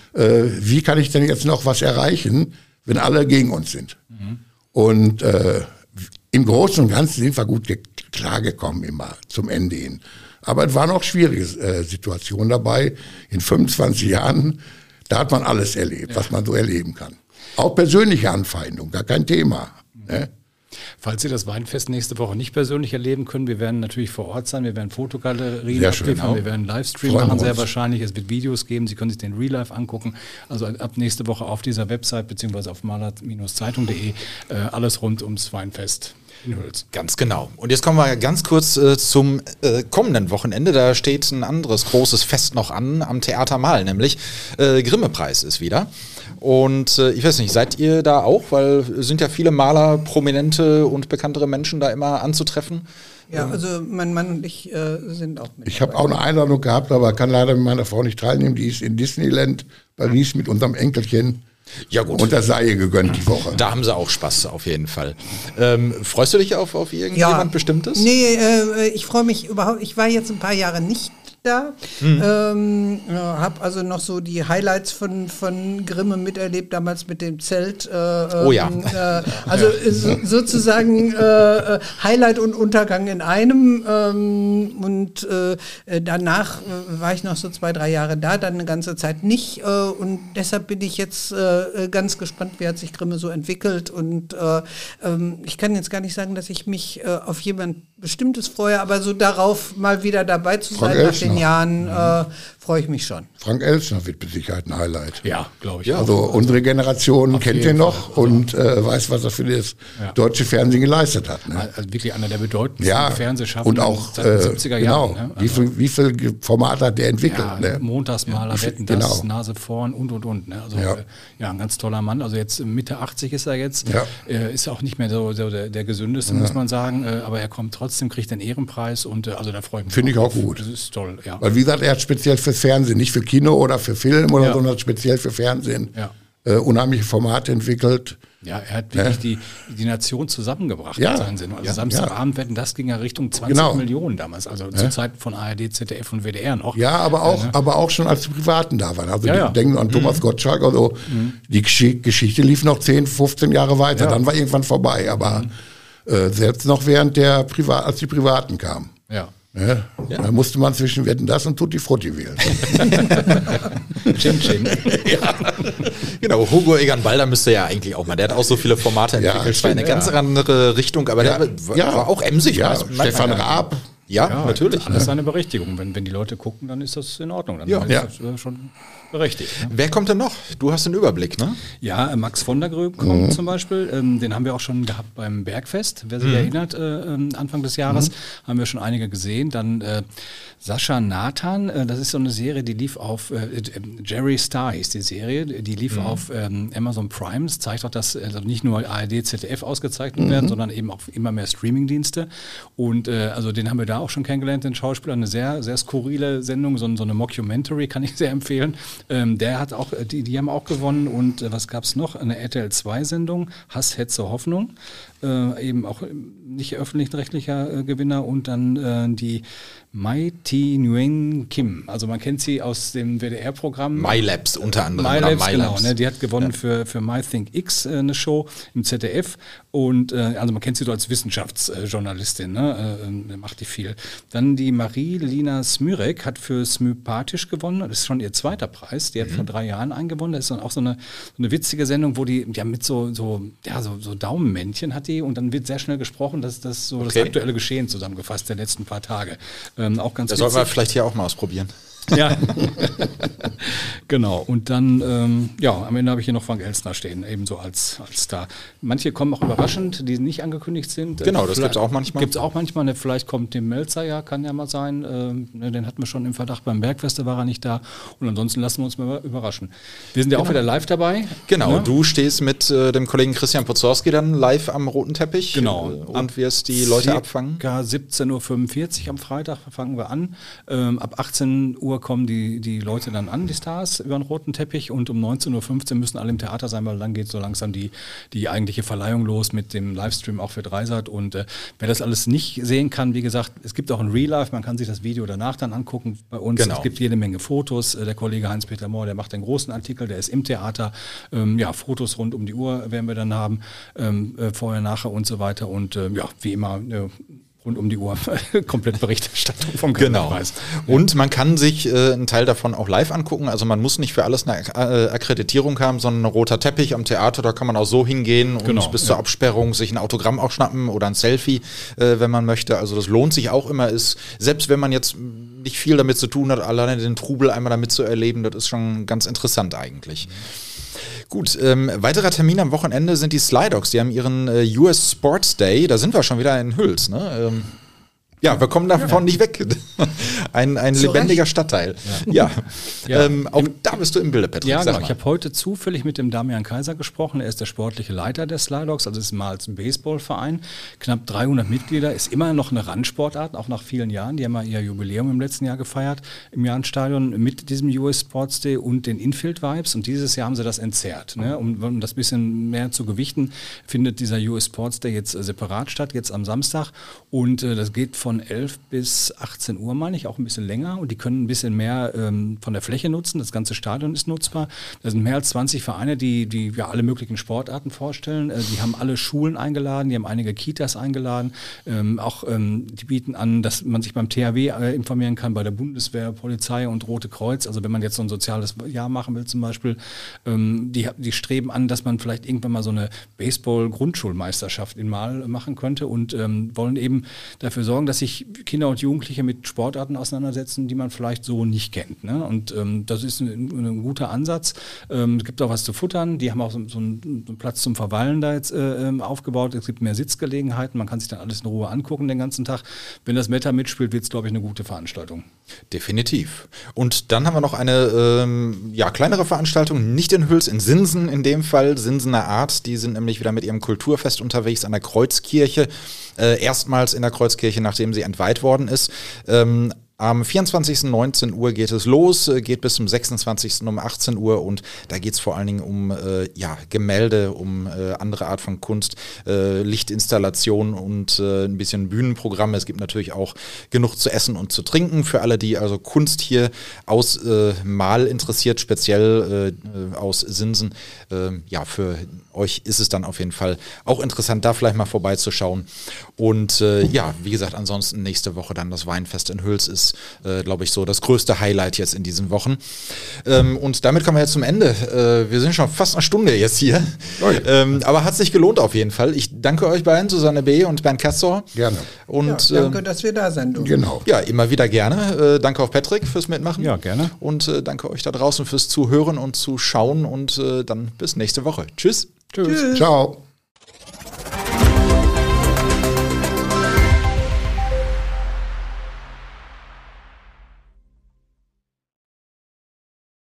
wie kann ich denn jetzt noch was erreichen, wenn alle gegen uns sind? Mhm. Und äh, im Großen und Ganzen sind wir gut klargekommen immer zum Ende hin. Aber es waren auch schwierige äh, Situationen dabei. In fünfundzwanzig Jahren, da hat man alles erlebt, ja. was man so erleben kann. Auch persönliche Anfeindung, gar kein Thema. Mhm. Ne? Falls Sie das Weinfest nächste Woche nicht persönlich erleben können, wir werden natürlich vor Ort sein, wir werden Fotogalerien abliefern, wir werden einen Livestream Freuen machen, sehr wahrscheinlich, es wird Videos geben, Sie können sich den Real Life angucken, also ab nächste Woche auf dieser Website beziehungsweise auf maler Zeitung punkt de äh, alles rund ums Weinfest. Ganz genau. Und jetzt kommen wir ganz kurz äh, zum äh, kommenden Wochenende. Da steht ein anderes großes Fest noch an, am Theater Mahl, nämlich äh, Grimme-Preis ist wieder. Und äh, ich weiß nicht, seid ihr da auch? Weil sind ja viele Maler, prominente und bekanntere Menschen da immer anzutreffen. Ja, also mein Mann und ich äh, sind auch mit. Ich habe auch eine Einladung gehabt, aber kann leider mit meiner Frau nicht teilnehmen. Die ist in Disneyland Paris mit unserem Enkelchen. Ja gut. Und das sei ihr gegönnt die Woche. Da haben sie auch Spaß, auf jeden Fall. Ähm, freust du dich auf, auf irgendjemand ja. Bestimmtes? Nee, äh, ich freue mich überhaupt. Ich war jetzt ein paar Jahre nicht da. Hm. Ähm, ja, habe also noch so die Highlights von, von Grimme miterlebt, damals mit dem Zelt. Äh, oh ja. Äh, also ja. so, sozusagen äh, Highlight und Untergang in einem. Ähm, und äh, danach äh, war ich noch so zwei, drei Jahre da, dann eine ganze Zeit nicht. Äh, und deshalb bin ich jetzt äh, ganz gespannt, wie hat sich Grimme so entwickelt. Und äh, ähm, ich kann jetzt gar nicht sagen, dass ich mich äh, auf jemand Bestimmtes freue, aber so darauf mal wieder dabei zu sein nach den Jahren, äh, freue ich mich schon. Frank Elstner wird mit Sicherheit ein Highlight. Ja, glaube ich. Ja, also auch. Unsere Generation kennt ihn noch Fall. und äh, weiß, was er für das ja. deutsche Fernsehen geleistet hat. Ne? Also wirklich einer der bedeutendsten ja, Fernsehschaffenden und auch, seit den siebziger Jahren. Genau. Ne? Also wie, viel, wie viel Formate hat der entwickelt? Ja, ne? Montagsmaler, ja, Wetten, das, genau. Nase vorn und, und, und. Ne? Also ja. Äh, ja, ein ganz toller Mann. Also jetzt Mitte achtzig ist er jetzt. Ja. Äh, ist auch nicht mehr so, so der, der gesündeste, ja. muss man sagen. Äh, aber er kommt trotzdem, kriegt den Ehrenpreis und äh, also da freue ich mich. Finde ich auch gut. Das ist toll, ja. Weil wie gesagt, er hat speziell fürs Fernsehen, nicht für Kino oder für Film oder ja. sondern speziell für Fernsehen ja. äh, unheimliche Formate entwickelt. Ja, er hat wirklich ja. die, die Nation zusammengebracht ja. mit seinen Sinn. Also ja. Samstagabend Wetten, das ging ja Richtung zwanzig genau. Millionen damals, also ja. zur Zeit von A R D, Z D F und W D R noch. Ja, aber auch, ja, ne? aber auch schon als die Privaten da waren. Also ja, die ja. denken an Thomas mhm. Gottschalk, also mhm. die Gesch- Geschichte lief noch zehn, fünfzehn Jahre weiter, ja. dann war irgendwann vorbei. Aber mhm. äh, selbst noch während der Priva- als die Privaten kamen. Ja. Ja, ja. Da musste man zwischen Wetten, das und Tutti Frutti wählen. Chin Chin. Ja. Genau, Hugo Egon Balder müsste ja eigentlich auch mal. Der hat auch so viele Formate entwickelt. Ja, das war eine ja. ganz andere Richtung, aber ja. der war, ja. war auch emsig. Ja, weiß, Stefan Raab. Ja, ja, natürlich. Alles seine Berechtigung. Wenn, wenn die Leute gucken, dann ist das in Ordnung. Dann ja. ist ja. das äh, schon berechtigt. Ne? Wer kommt denn noch? Du hast den Überblick, ne? Ja, äh, Max von der Gröb kommt mhm. zum Beispiel. Ähm, den haben wir auch schon gehabt beim Bergfest. Wer sich mhm. erinnert, äh, Anfang des Jahres mhm. haben wir schon einige gesehen. Dann äh, Sascha Nathan, äh, das ist so eine Serie, die lief auf, äh, Jerry Star hieß die Serie, die lief mhm. auf ähm, Amazon Prime. Das zeigt auch, dass also nicht nur A R D, Z D F ausgezeichnet mhm. werden, sondern eben auch immer mehr Streamingdienste. Und äh, also den haben wir da auch schon kennengelernt, den Schauspieler. Eine sehr, sehr skurrile Sendung, so, so eine Mockumentary, kann ich sehr empfehlen. Ähm, der hat auch, die, die haben auch gewonnen. Und äh, was gab es noch? Eine R T L zwei Sendung, Hass, Hetze, Hoffnung. Äh, eben auch nicht öffentlich-rechtlicher äh, Gewinner. Und dann äh, die Mai Thi Nguyen Kim. Also man kennt sie aus dem W D R-Programm. MyLabs unter anderem. MyLabs, genau. Ne, die hat gewonnen ja. für, für MyThinkX äh, eine Show im Z D F. Und äh, also man kennt sie so als Wissenschaftsjournalistin. Ne? Äh, macht die viel. Dann die Marie-Lina Smyrek hat für Smypathisch gewonnen. Das ist schon ihr zweiter Preis. Die hat mhm. vor drei Jahren eingewonnen. Das ist dann auch so eine, so eine witzige Sendung, wo die ja mit so, so, ja, so, so Daumenmännchen hat die und dann wird sehr schnell gesprochen. Das ist das so okay. das aktuelle Geschehen zusammengefasst der letzten paar Tage. Ähm, auch ganz das sollten wir vielleicht hier auch mal ausprobieren. Ja, genau. Und dann, ähm, ja, am Ende habe ich hier noch Frank Elstner stehen, ebenso als, als Star. Manche kommen auch überraschend, die nicht angekündigt sind. Genau, das gibt es auch manchmal. Gibt es auch manchmal. Ne, vielleicht kommt Tim Melzer, ja, kann ja mal sein. Ähm, ne, den hatten wir schon im Verdacht beim Bergfest, da war er nicht da. Und ansonsten lassen wir uns mal überraschen. Wir sind ja genau. auch wieder live dabei. Genau, ne? Du stehst mit äh, dem Kollegen Christian Pozorski dann live am roten Teppich. Genau. Äh, und wirst die Leute abfangen. Ca. siebzehn Uhr fünfundvierzig am Freitag fangen wir an. Ähm, ab achtzehn Uhr kommen die, die Leute dann an, die Stars, über den roten Teppich und um neunzehn Uhr fünfzehn müssen alle im Theater sein, weil dann geht so langsam die, die eigentliche Verleihung los mit dem Livestream auch für Dreisat und äh, wer das alles nicht sehen kann, wie gesagt, es gibt auch ein Real Life, man kann sich das Video danach dann angucken bei uns, genau. Es gibt jede Menge Fotos, der Kollege Heinz-Peter Mohr, der macht einen großen Artikel, der ist im Theater, ähm, ja, Fotos rund um die Uhr werden wir dann haben, ähm, äh, vorher, nachher und so weiter und äh, ja, wie immer, äh, rund um die Uhr komplett Berichterstattung vom Genau. Ja. Und man kann sich äh, einen Teil davon auch live angucken. Also man muss nicht für alles eine äh, Akkreditierung haben, sondern ein roter Teppich am Theater, da kann man auch so hingehen und genau, bis ja. zur Absperrung sich ein Autogramm auch schnappen oder ein Selfie, äh, wenn man möchte. Also das lohnt sich auch immer. Ist, selbst wenn man jetzt nicht viel damit zu tun hat, alleine den Trubel einmal damit zu erleben, das ist schon ganz interessant eigentlich. Mhm. Gut, ähm, weiterer Termin am Wochenende sind die Slidogs. Die haben ihren äh, U S Sports Day. Da sind wir schon wieder in Hüls, ne? Ähm, ja, wir kommen davon ja. nicht weg. Ein, ein lebendiger Recht. Stadtteil. Ja, ja. ja. Ähm, auch Im, da bist du im Bilde, Patrick. Ja, genau. Ich habe heute zufällig mit dem Damian Kaiser gesprochen. Er ist der sportliche Leiter der Slidogs, also ist mal als ein Baseballverein. Knapp dreihundert Mitglieder, ist immer noch eine Randsportart, auch nach vielen Jahren. Die haben ja ihr Jubiläum im letzten Jahr gefeiert, im Jahrenstadion mit diesem U S Sports Day und den Infield-Vibes. Und dieses Jahr haben sie das entzerrt. Ne? Um, um das ein bisschen mehr zu gewichten, findet dieser U S Sports Day jetzt äh, separat statt, jetzt am Samstag. Und äh, das geht von elf bis achtzehn Uhr, meine ich, auch ein bisschen länger und die können ein bisschen mehr ähm, von der Fläche nutzen. Das ganze Stadion ist nutzbar. Da sind mehr als zwanzig Vereine, die, die ja alle möglichen Sportarten vorstellen. Äh, die haben alle Schulen eingeladen, die haben einige Kitas eingeladen. Ähm, auch ähm, die bieten an, dass man sich beim T H W äh, informieren kann, bei der Bundeswehr, Polizei und Rote Kreuz. Also wenn man jetzt so ein soziales Jahr machen will zum Beispiel, ähm, die, die streben an, dass man vielleicht irgendwann mal so eine Baseball-Grundschulmeisterschaft in Mal machen könnte und ähm, wollen eben dafür sorgen, dass sich Kinder und Jugendliche mit Sportarten auseinandersetzen, die man vielleicht so nicht kennt. Ne? Und ähm, das ist ein, ein guter Ansatz. Ähm, es gibt auch was zu futtern. Die haben auch so, so einen, so einen Platz zum Verweilen da jetzt äh, aufgebaut. Es gibt mehr Sitzgelegenheiten. Man kann sich dann alles in Ruhe angucken den ganzen Tag. Wenn das Wetter mitspielt, wird es, glaube ich, eine gute Veranstaltung. Definitiv. Und dann haben wir noch eine ähm, ja, kleinere Veranstaltung, nicht in Hüls, in Sinsen in dem Fall, Sinsener Art. Die sind nämlich wieder mit ihrem Kulturfest unterwegs an der Kreuzkirche. Äh, erstmals in der Kreuzkirche, nachdem sie entweiht worden ist. Ähm, Am vierundzwanzigsten neunzehn Uhr geht es los, geht bis zum sechsundzwanzigsten um achtzehn Uhr und da geht es vor allen Dingen um äh, ja, Gemälde, um äh, andere Art von Kunst, äh, Lichtinstallation und äh, ein bisschen Bühnenprogramme. Es gibt natürlich auch genug zu essen und zu trinken für alle, die also Kunst hier aus äh, Mal interessiert, speziell äh, aus Sinsen. Äh, ja, für euch ist es dann auf jeden Fall auch interessant, da vielleicht mal vorbeizuschauen. Und äh, ja, wie gesagt, ansonsten nächste Woche dann das Weinfest in Hüls ist, äh, glaube ich, so das größte Highlight jetzt in diesen Wochen. Ähm, und damit kommen wir jetzt zum Ende. Äh, wir sind schon fast eine Stunde jetzt hier. Oh ja. ähm, aber hat sich gelohnt auf jeden Fall. Ich danke euch beiden, Susanne B. und Bernd Castor. Gerne. Und, ja, danke, äh, dass wir da sind. Du. Genau. Ja, immer wieder gerne. Äh, danke auch Patrick fürs Mitmachen. Ja, gerne. Und äh, danke euch da draußen fürs Zuhören und Zuschauen und äh, dann bis nächste Woche. Tschüss. Tschüss. Tschüss. Ciao.